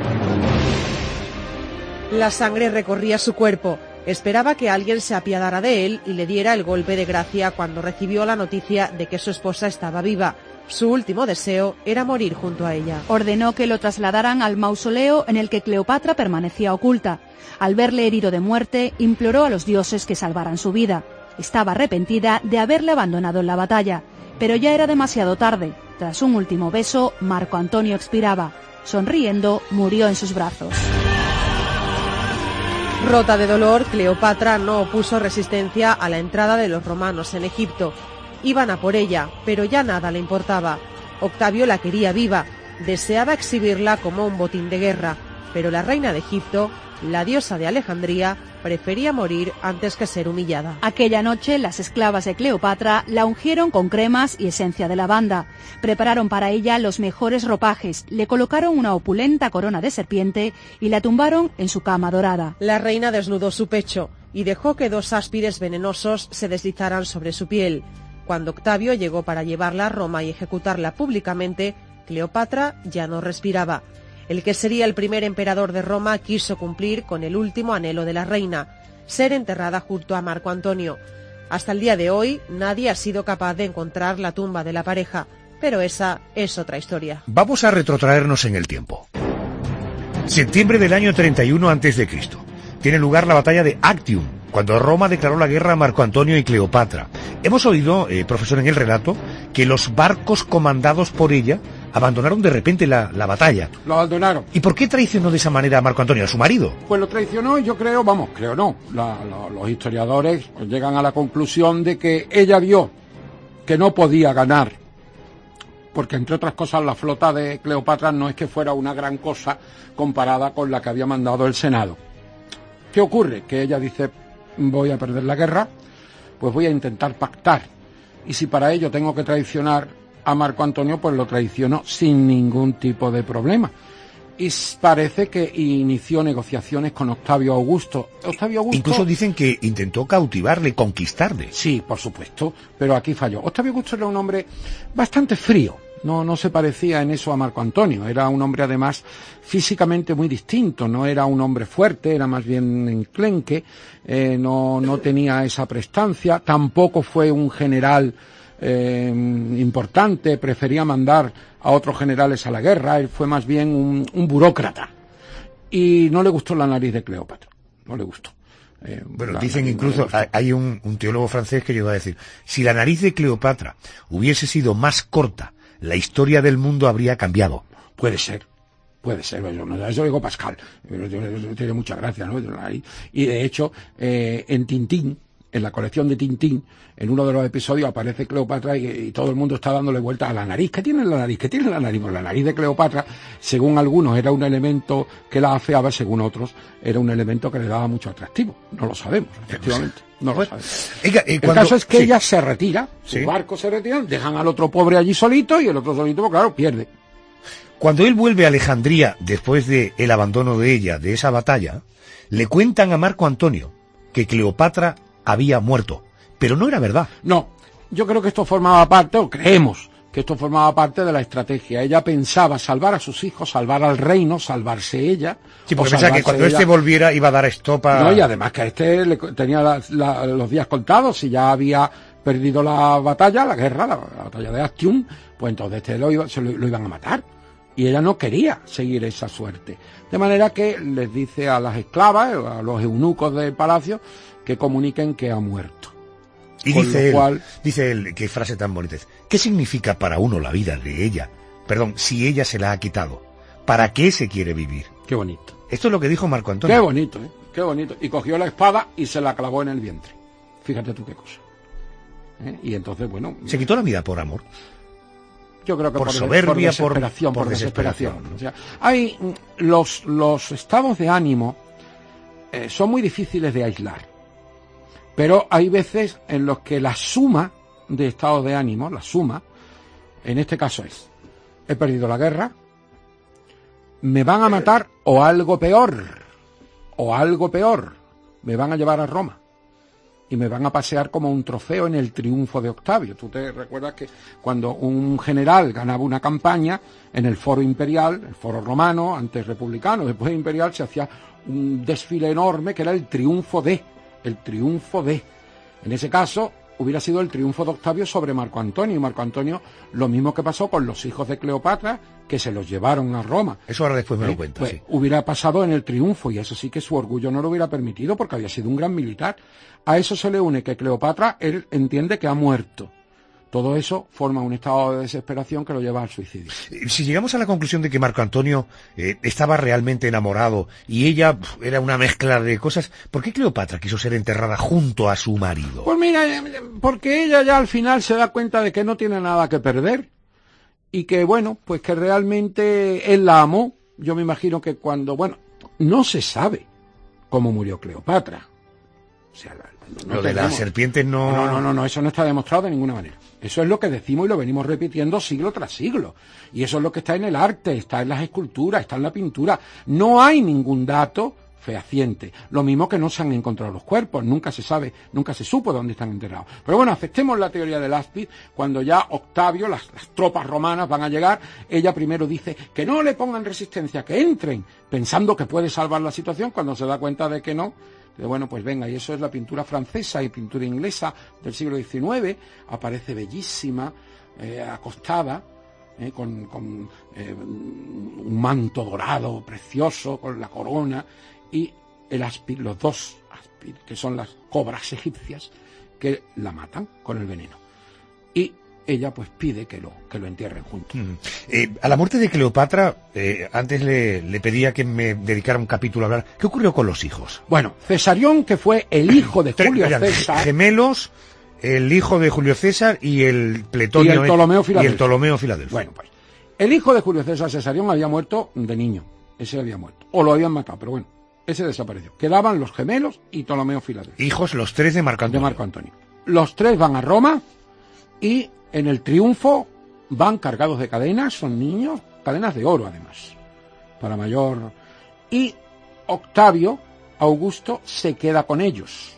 La sangre recorría su cuerpo. Esperaba que alguien se apiadara de él y le diera el golpe de gracia cuando recibió la noticia de que su esposa estaba viva. Su último deseo era morir junto a ella. Ordenó que lo trasladaran al mausoleo en el que Cleopatra permanecía oculta. Al verle herido de muerte, imploró a los dioses que salvaran su vida. Estaba arrepentida de haberle abandonado en la batalla, pero ya era demasiado tarde. Tras un último beso, Marco Antonio expiraba. Sonriendo, murió en sus brazos. Rota de dolor, Cleopatra no opuso resistencia a la entrada de los romanos en Egipto. Iban a por ella, pero ya nada le importaba. Octavio la quería viva, deseaba exhibirla como un botín de guerra, pero la reina de Egipto, la diosa de Alejandría, prefería morir antes que ser humillada. Aquella noche, las esclavas de Cleopatra la ungieron con cremas y esencia de lavanda. Prepararon para ella los mejores ropajes, le colocaron una opulenta corona de serpiente y la tumbaron en su cama dorada. La reina desnudó su pecho y dejó que 2 áspides venenosos se deslizaran sobre su piel. Cuando Octavio llegó para llevarla a Roma y ejecutarla públicamente, Cleopatra ya no respiraba. El que sería el primer emperador de Roma quiso cumplir con el último anhelo de la reina, ser enterrada junto a Marco Antonio. Hasta el día de hoy, nadie ha sido capaz de encontrar la tumba de la pareja, pero esa es otra historia. Vamos a retrotraernos en el tiempo. Septiembre del año 31 a.C. Tiene lugar la batalla de Actium, cuando Roma declaró la guerra a Marco Antonio y Cleopatra. Hemos oído, profesor, en el relato, que los barcos comandados por ella abandonaron de repente la batalla. Lo abandonaron. ¿Y por qué traicionó de esa manera a Marco Antonio, a su marido? Pues lo traicionó, yo creo, no. Los historiadores llegan a la conclusión de que ella vio que no podía ganar, porque entre otras cosas la flota de Cleopatra no es que fuera una gran cosa comparada con la que había mandado el Senado. ¿Qué ocurre? Que ella dice, voy a perder la guerra, pues voy a intentar pactar, y si para ello tengo que traicionar a Marco Antonio, pues lo traicionó sin ningún tipo de problema. Y parece que inició negociaciones con Octavio Augusto. Incluso dicen que intentó cautivarle, conquistarle. Sí, por supuesto, pero aquí falló. Octavio Augusto era un hombre bastante frío. No se parecía en eso a Marco Antonio. Era un hombre, además, físicamente muy distinto. No era un hombre fuerte, era más bien enclenque. No tenía esa prestancia. Tampoco fue un general importante, prefería mandar a otros generales a la guerra. Él fue más bien un burócrata, y no le gustó la nariz de Cleopatra, no le gustó. Bueno, dicen incluso, hay un teólogo francés que llegó a decir, si la nariz de Cleopatra hubiese sido más corta, la historia del mundo habría cambiado. Puede ser, eso digo Pascal, tiene mucha gracia, ¿no? Y de hecho, en Tintín, en la colección de Tintín, en uno de los episodios aparece Cleopatra y todo el mundo está dándole vueltas a la nariz. ¿Qué tiene la nariz? Pues la nariz de Cleopatra, según algunos, era un elemento que la afeaba, según otros, era un elemento que le daba mucho atractivo. No lo sabemos, efectivamente. No lo sabemos. El caso es que ella se retira, su barco se retira, dejan al otro pobre allí solito, y el otro solito, pues claro, pierde. Cuando él vuelve a Alejandría, después de el abandono de ella, de esa batalla, le cuentan a Marco Antonio que Cleopatra había muerto, pero no era verdad. No, yo creo que esto formaba parte, o creemos que esto formaba parte de la estrategia. Ella pensaba salvar a sus hijos, salvar al reino, salvarse ella. Sí, porque pensaba que cuando ella volviera iba a dar estopa. No, y además que tenía los días contados, si ya había perdido la batalla, la guerra, la batalla de Actium, pues entonces lo iban a matar. Y ella no quería seguir esa suerte. De manera que les dice a las esclavas, a los eunucos del palacio, que comuniquen que ha muerto. Y dice él, qué frase tan bonita es, ¿qué significa para uno la vida de ella? Perdón, si ella se la ha quitado, ¿para qué se quiere vivir? Qué bonito. Esto es lo que dijo Marco Antonio. Qué bonito, ¿eh? Qué bonito. Y cogió la espada y se la clavó en el vientre. Fíjate tú qué cosa. Y entonces, bueno... Se quitó la vida por amor. Yo creo que por soberbia, por desesperación. ¿No? O sea, hay los estados de ánimo son muy difíciles de aislar. Pero hay veces en los que la suma de estados de ánimo, la suma, en este caso es, he perdido la guerra, me van a matar o algo peor, me van a llevar a Roma y me van a pasear como un trofeo en el triunfo de Octavio. Tú te recuerdas que cuando un general ganaba una campaña en el foro imperial, el foro romano, antes republicano, después imperial, se hacía un desfile enorme que era el triunfo de. En ese caso hubiera sido el triunfo de Octavio sobre Marco Antonio, y Marco Antonio, lo mismo que pasó con los hijos de Cleopatra, que se los llevaron a Roma. Eso ahora después me lo cuentas. Pues sí. Hubiera pasado en el triunfo, y eso sí que su orgullo no lo hubiera permitido, porque había sido un gran militar. A eso se le une que Cleopatra, él entiende que ha muerto. Todo eso forma un estado de desesperación que lo lleva al suicidio. Si llegamos a la conclusión de que Marco Antonio estaba realmente enamorado y ella era una mezcla de cosas, ¿por qué Cleopatra quiso ser enterrada junto a su marido? Pues mira, porque ella ya al final se da cuenta de que no tiene nada que perder y que, bueno, pues que realmente él la amó. Yo me imagino que cuando, bueno, no se sabe cómo murió Cleopatra. O sea, lo de las serpientes No, eso no está demostrado de ninguna manera. Eso es lo que decimos y lo venimos repitiendo siglo tras siglo. Y eso es lo que está en el arte, está en las esculturas, está en la pintura. No hay ningún dato fehaciente. Lo mismo que no se han encontrado los cuerpos, nunca se sabe, nunca se supo dónde están enterrados. Pero bueno, aceptemos la teoría del áspid. Cuando ya Octavio, las tropas romanas van a llegar, ella primero dice que no le pongan resistencia, que entren, pensando que puede salvar la situación, cuando se da cuenta de que no. Bueno, pues venga, y eso es la pintura francesa y pintura inglesa del siglo XIX, aparece bellísima, acostada, con un manto dorado precioso, con la corona, y el áspid, los dos áspid, que son las cobras egipcias, que la matan con el veneno. Y ella pues pide que lo entierren juntos. A la muerte de Cleopatra, antes le pedía que me dedicara un capítulo a hablar. ¿Qué ocurrió con los hijos? Bueno, Cesarión, que fue el hijo de Julio César. Gemelos, el hijo de Julio César y el Pletonio. Y el Ptolomeo Filadelfo. Bueno, pues, el hijo de Julio César, Cesarión, había muerto de niño. Ese había muerto. O lo habían matado, pero bueno, ese desapareció. Quedaban los gemelos y Ptolomeo Filadelfo. Hijos los tres de Marco Antonio. Los tres van a Roma y en el triunfo van cargados de cadenas, son niños, cadenas de oro además, para mayor. Y Octavio, Augusto, se queda con ellos.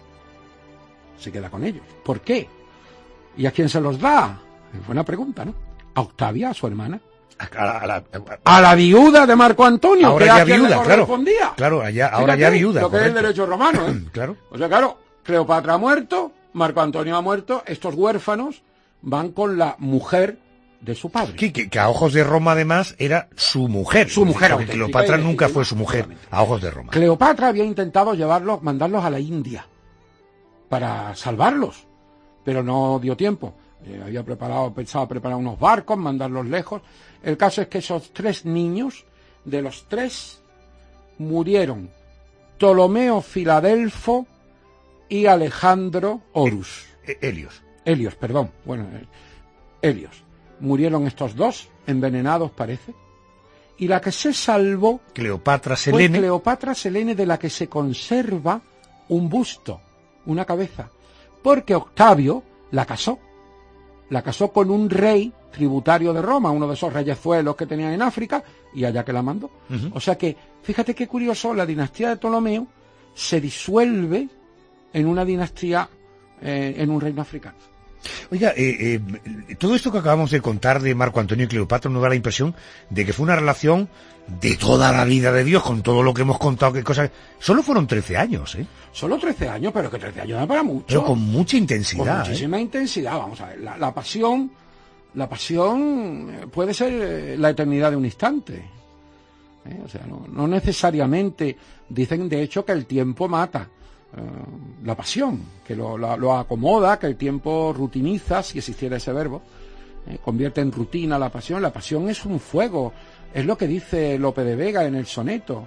¿Por qué? ¿Y a quién se los da? Es buena pregunta, ¿no? A Octavia, a su hermana. A la viuda de Marco Antonio, ahora que ya a quien viuda, le correspondía. Claro, ahora ya viuda. Lo que correcto. es el derecho romano, ¿eh? Claro. O sea, claro, Cleopatra ha muerto, Marco Antonio ha muerto, estos huérfanos van con la mujer de su padre. Que a ojos de Roma, además, era su mujer. Su mujer auténtica. Cleopatra nunca fue su mujer, a ojos de Roma. Cleopatra había intentado mandarlos a la India para salvarlos, pero no dio tiempo. Pensaba preparar unos barcos, mandarlos lejos. El caso es que esos tres niños, de los tres, murieron Ptolomeo Filadelfo y Alejandro Horus. Helios, perdón. Helios. Murieron estos dos, envenenados parece. Y la que se salvó Cleopatra Selene. Fue Cleopatra Selene, de la que se conserva un busto, una cabeza. Porque Octavio la casó con un rey tributario de Roma, uno de esos reyezuelos que tenían en África, y allá que la mandó. O sea que, fíjate qué curioso, la dinastía de Ptolomeo se disuelve en una dinastía, en un reino africano. Oiga, todo esto que acabamos de contar de Marco Antonio y Cleopatra nos da la impresión de que fue una relación de toda la vida de Dios, con todo lo que hemos contado, que cosas. Solo fueron 13 años, ¿eh? Solo 13 años, pero que 13 años no para mucho. Pero con mucha intensidad. Con muchísima intensidad, vamos a ver. La pasión puede ser la eternidad de un instante. O sea, no necesariamente. Dicen, de hecho, que el tiempo mata. La pasión, que lo acomoda, que el tiempo rutiniza, si existiera ese verbo, convierte en rutina la pasión. La pasión es un fuego, es lo que dice Lope de Vega en el soneto.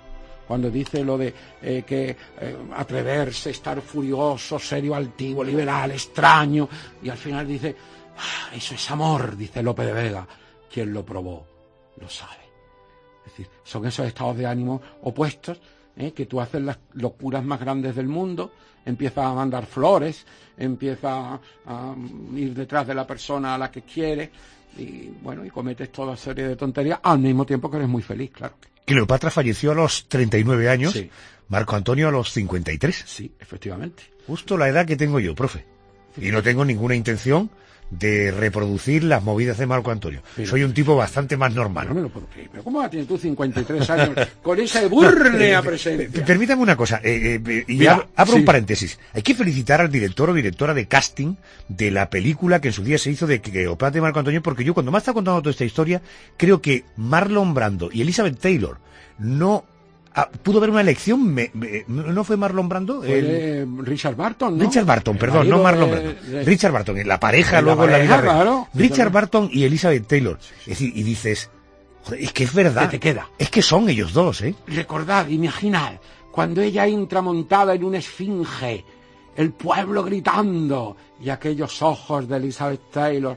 cuando dice lo de atreverse, estar furioso, serio, altivo, liberal, extraño, y al final dice, eso es amor, dice Lope de Vega, quien lo probó lo sabe. Es decir, son esos estados de ánimo opuestos, que tú haces las locuras más grandes del mundo, empiezas a mandar flores, empiezas a ir detrás de la persona a la que quieres, y bueno, y cometes toda serie de tonterías al mismo tiempo que eres muy feliz, claro. Cleopatra falleció a los 39 años, sí. Marco Antonio a los 53. Sí, efectivamente. Justo la edad que tengo yo, profe. Y no tengo ninguna intención de reproducir las movidas de Marco Antonio. Pero, soy un tipo bastante más normal. Pero ¿cómo tienes tú 53 años con esa burlea presencia? Permítame una cosa, y abro un paréntesis. Hay que felicitar al director o directora de casting de la película que en su día se hizo de Cleopatra y Marco Antonio, porque yo cuando me está contando toda esta historia, creo que Marlon Brando y Elizabeth Taylor no... pudo haber una elección, ¿no fue Marlon Brando? Richard Burton, ¿no? Richard Burton, perdón, no Marlon Brando. Richard Burton, la pareja luego en la vida real. Claro. Richard Burton y Elizabeth Taylor. Es decir, y dices, joder, es que es verdad. Se te queda. Es que son ellos dos, ¿eh? Recordad, imaginad, cuando ella entra montada en una esfinge, el pueblo gritando, y aquellos ojos de Elizabeth Taylor,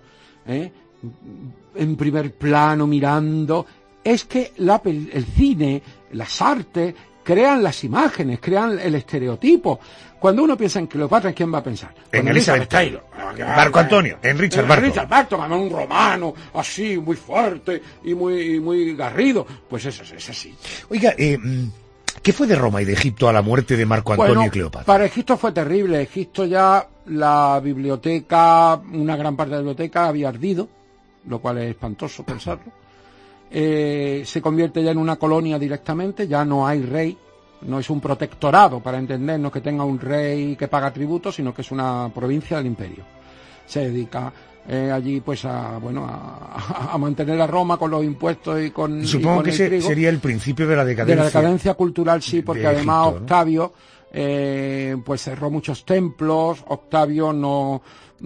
en primer plano mirando. Es que el cine, las artes, crean las imágenes, crean el estereotipo. Cuando uno piensa en Cleopatra, ¿en quién va a pensar? En Elizabeth Taylor. Marco Antonio, en Richard Burton. Richard Burton, un romano, así, muy fuerte y muy garrido. Pues eso es así. Oiga, ¿qué fue de Roma y de Egipto a la muerte de Marco Antonio y Cleopatra? Para Egipto fue terrible. Egipto ya, la biblioteca, una gran parte de la biblioteca había ardido, lo cual es espantoso pensarlo. Se convierte ya en una colonia directamente, ya no hay rey, no es un protectorado, para entendernos, que tenga un rey que paga tributo, sino que es una provincia del imperio. Se dedica allí pues a mantener a Roma con los impuestos y con Supongo y con que sería el principio de la decadencia. De la decadencia cultural, sí, porque además Egipto, ¿no? Octavio pues cerró muchos templos. Octavio no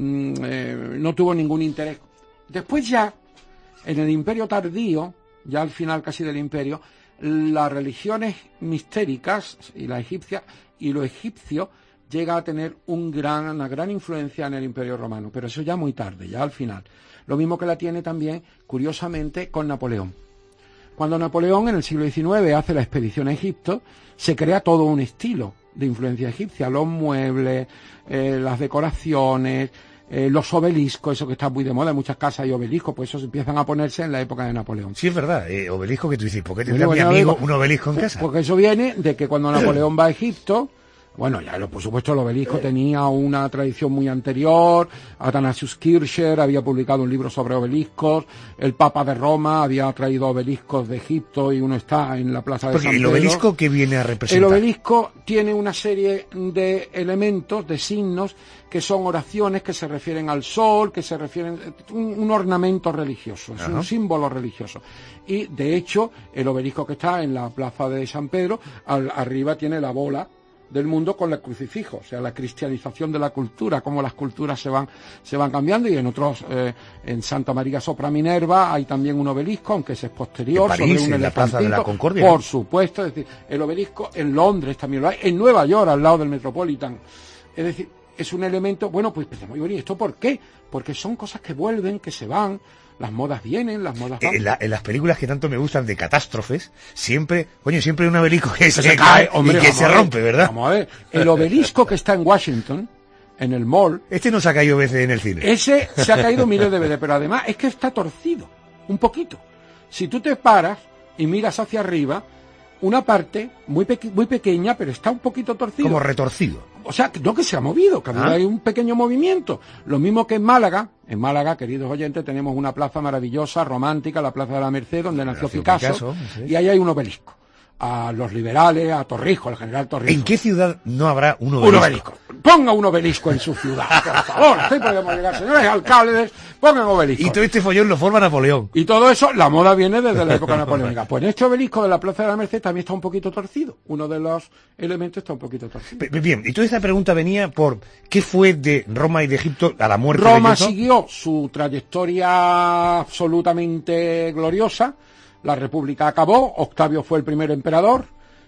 tuvo ningún interés. Después ya, en el imperio tardío, ya al final casi del imperio, las religiones mistéricas y la egipcia y lo egipcio llega a tener una gran influencia en el imperio romano, pero eso ya muy tarde, ya al final. Lo mismo que la tiene también, curiosamente, con Napoleón. Cuando Napoleón en el siglo XIX hace la expedición a Egipto, se crea todo un estilo de influencia egipcia, los muebles, las decoraciones, los obeliscos, eso que está muy de moda, en muchas casas hay obeliscos, pues esos empiezan a ponerse en la época de Napoleón. Sí, es verdad, obelisco que tú dices, ¿por qué tendrá mi amigo un obelisco en casa? Porque eso viene de que cuando Napoleón va a Egipto, bueno, ya por supuesto el obelisco tenía una tradición muy anterior. Athanasius Kircher había publicado un libro sobre obeliscos, el Papa de Roma había traído obeliscos de Egipto y uno está en la Plaza de San Pedro. ¿El obelisco qué viene a representar? El obelisco tiene una serie de elementos, de signos, que son oraciones que se refieren al sol, que se refieren un ornamento religioso, es un símbolo religioso. Y de hecho, el obelisco que está en la Plaza de San Pedro, arriba tiene la bola del mundo con el crucifijo, o sea, la cristianización de la cultura, cómo las culturas se van cambiando, y en otros, en Santa María sopra Minerva hay también un obelisco, aunque ese es posterior, en París, sobre un en la Plaza de la Concordia. Por supuesto, es decir, el obelisco en Londres también lo hay, en Nueva York, al lado del Metropolitan. Es decir, es un elemento, bueno, pues pensamos, ¿y esto por qué? Porque son cosas que vuelven, que se van. Las modas vienen, las modas van. En las películas que tanto me gustan de catástrofes, siempre hay un obelisco que se cae, hombre, y que se rompe, ¿verdad? Vamos a ver, el obelisco que está en Washington, en el mall... Este no se ha caído veces en el cine. Ese se ha caído miles de veces, pero además es que está torcido, un poquito. Si tú te paras y miras hacia arriba, una parte muy pequeña, pero está un poquito torcido. Como retorcido. O sea, no que se ha movido, que hay un pequeño movimiento. Lo mismo que en Málaga. En Málaga, queridos oyentes, tenemos una plaza maravillosa, romántica, la Plaza de la Merced, donde nació Picasso, sí. Y ahí hay un obelisco. A los liberales, a Torrijos, al general Torrijos. ¿En qué ciudad no habrá un obelisco? Un obelisco. Ponga un obelisco en su ciudad, por favor. Así podemos llegar, señores alcaldes, pongan obelisco. Y todo este follón lo forma Napoleón. Y todo eso, la moda viene desde la época napoleónica. Pues en este obelisco de la Plaza de la Merced también está un poquito torcido. Uno de los elementos está un poquito torcido. Bien, y toda esta pregunta venía por ¿qué fue de Roma y de Egipto a la muerte de Roma ellos, ¿no? siguió su trayectoria absolutamente gloriosa. La República acabó, Octavio fue el primer emperador,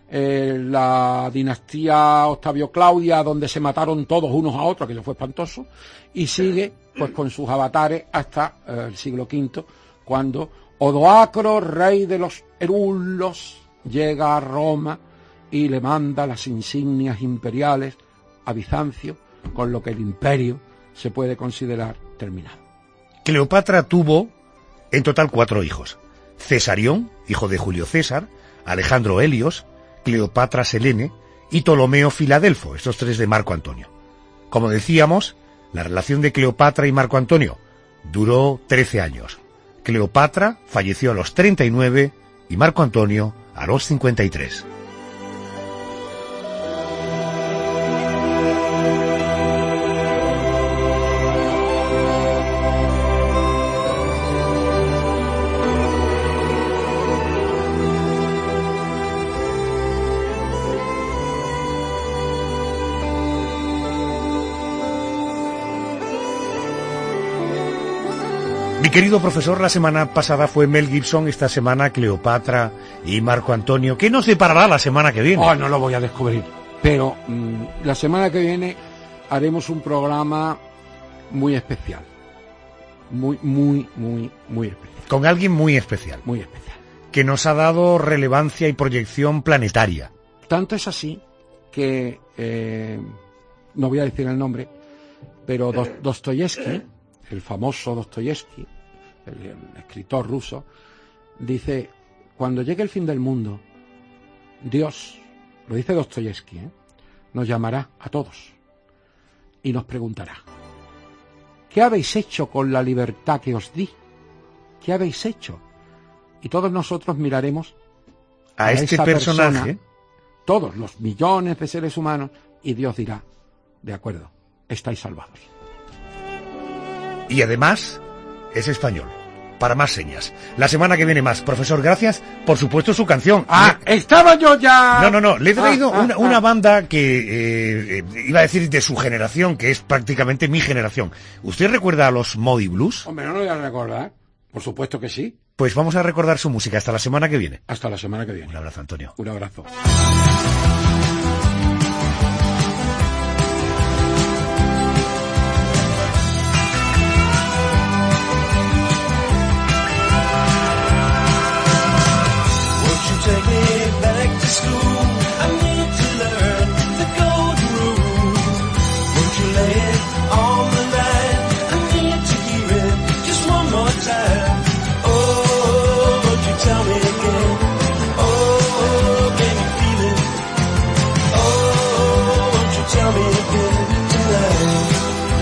la dinastía Octavio-Claudia, donde se mataron todos unos a otros, que eso fue espantoso, y sigue pues con sus avatares hasta el siglo V, cuando Odoacro, rey de los Herulos, llega a Roma y le manda las insignias imperiales a Bizancio, con lo que el imperio se puede considerar terminado. Cleopatra tuvo en total 4 hijos: Cesarión, hijo de Julio César, Alejandro Helios, Cleopatra Selene y Ptolomeo Filadelfo, estos 3 de Marco Antonio. Como decíamos, la relación de Cleopatra y Marco Antonio duró 13 años. Cleopatra falleció a los 39 y Marco Antonio a los 53. Mi querido profesor, la semana pasada fue Mel Gibson, esta semana Cleopatra y Marco Antonio. ¿Qué nos deparará la semana que viene? Oh, no lo voy a descubrir. Pero la semana que viene haremos un programa muy especial. Muy especial. Con alguien muy especial. Muy especial. Que nos ha dado relevancia y proyección planetaria. Tanto es así que, no voy a decir el nombre, pero Dostoyevsky, el famoso Dostoyevsky, el escritor ruso, dice: cuando llegue el fin del mundo, Dios, lo dice Dostoyevsky, nos llamará a todos y nos preguntará: ¿qué habéis hecho con la libertad que os di? ¿Qué habéis hecho? Y todos nosotros miraremos a este personaje, todos los millones de seres humanos, y Dios dirá: de acuerdo, estáis salvados. Y además es español. Para más señas. La semana que viene más. Profesor, gracias. Por supuesto, su canción. Estaba yo ya... No. Le he traído una banda que iba a decir de su generación, que es prácticamente mi generación. ¿Usted recuerda a los Moody Blues? Hombre, no lo voy a recordar. Por supuesto que sí. Pues vamos a recordar su música. Hasta la semana que viene. Hasta la semana que viene. Un abrazo, Antonio. Un abrazo. Take me back to school. I need to learn the golden rule. Won't you lay it on the line? I need to hear it just one more time. Oh, won't you tell me again? Oh, can you feel it? Oh, won't you tell me again tonight?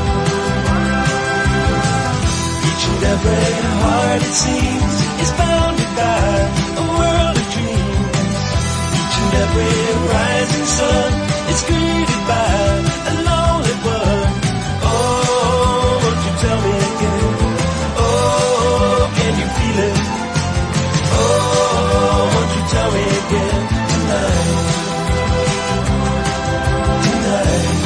Each and every heart, it seems, is bounded by a world of dreams. Each and every rising sun is greeted by a lonely one. Oh, won't you tell me again? Oh, can you feel it? Oh, won't you tell me again tonight? Tonight.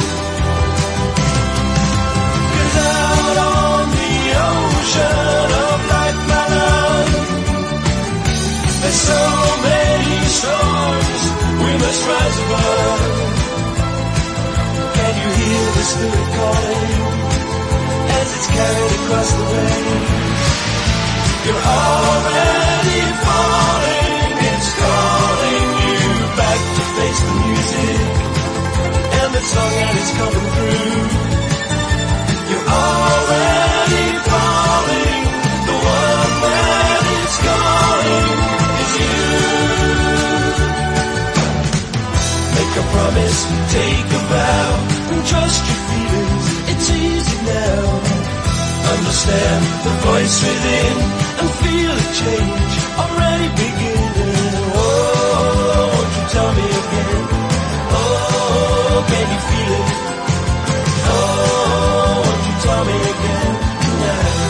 'Cause out on the ocean of life, my love, there's so many storms we must rise above. Can you hear the spirit calling as it's carried across the waves? You're already falling, it's calling you back to face the music and the song that is coming through. You're already falling, the one that is calling is you. Make a promise, take a vow, and trust your feelings, it's easy now. Understand the voice within and feel a change already beginning. Oh, won't you tell me again? Oh, can you feel it? Oh, won't you tell me again tonight?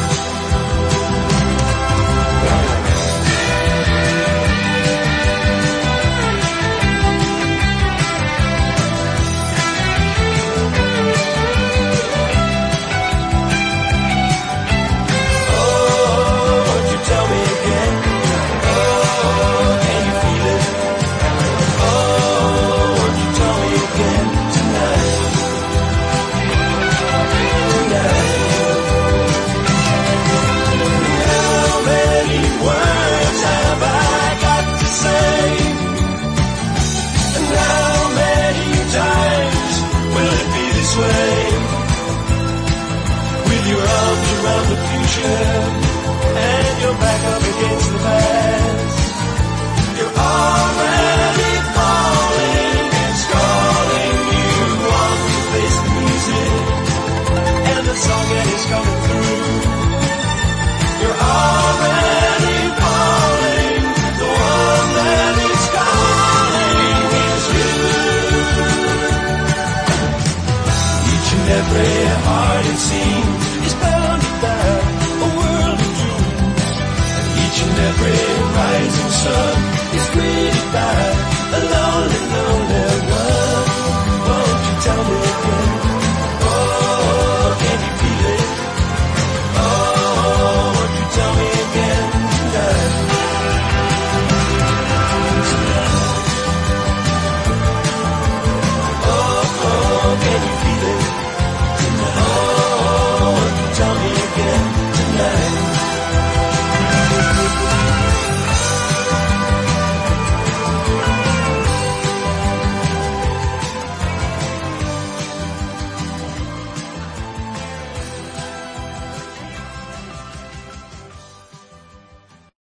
Oh, won't you tell me again? around the future, and you're back up against the past.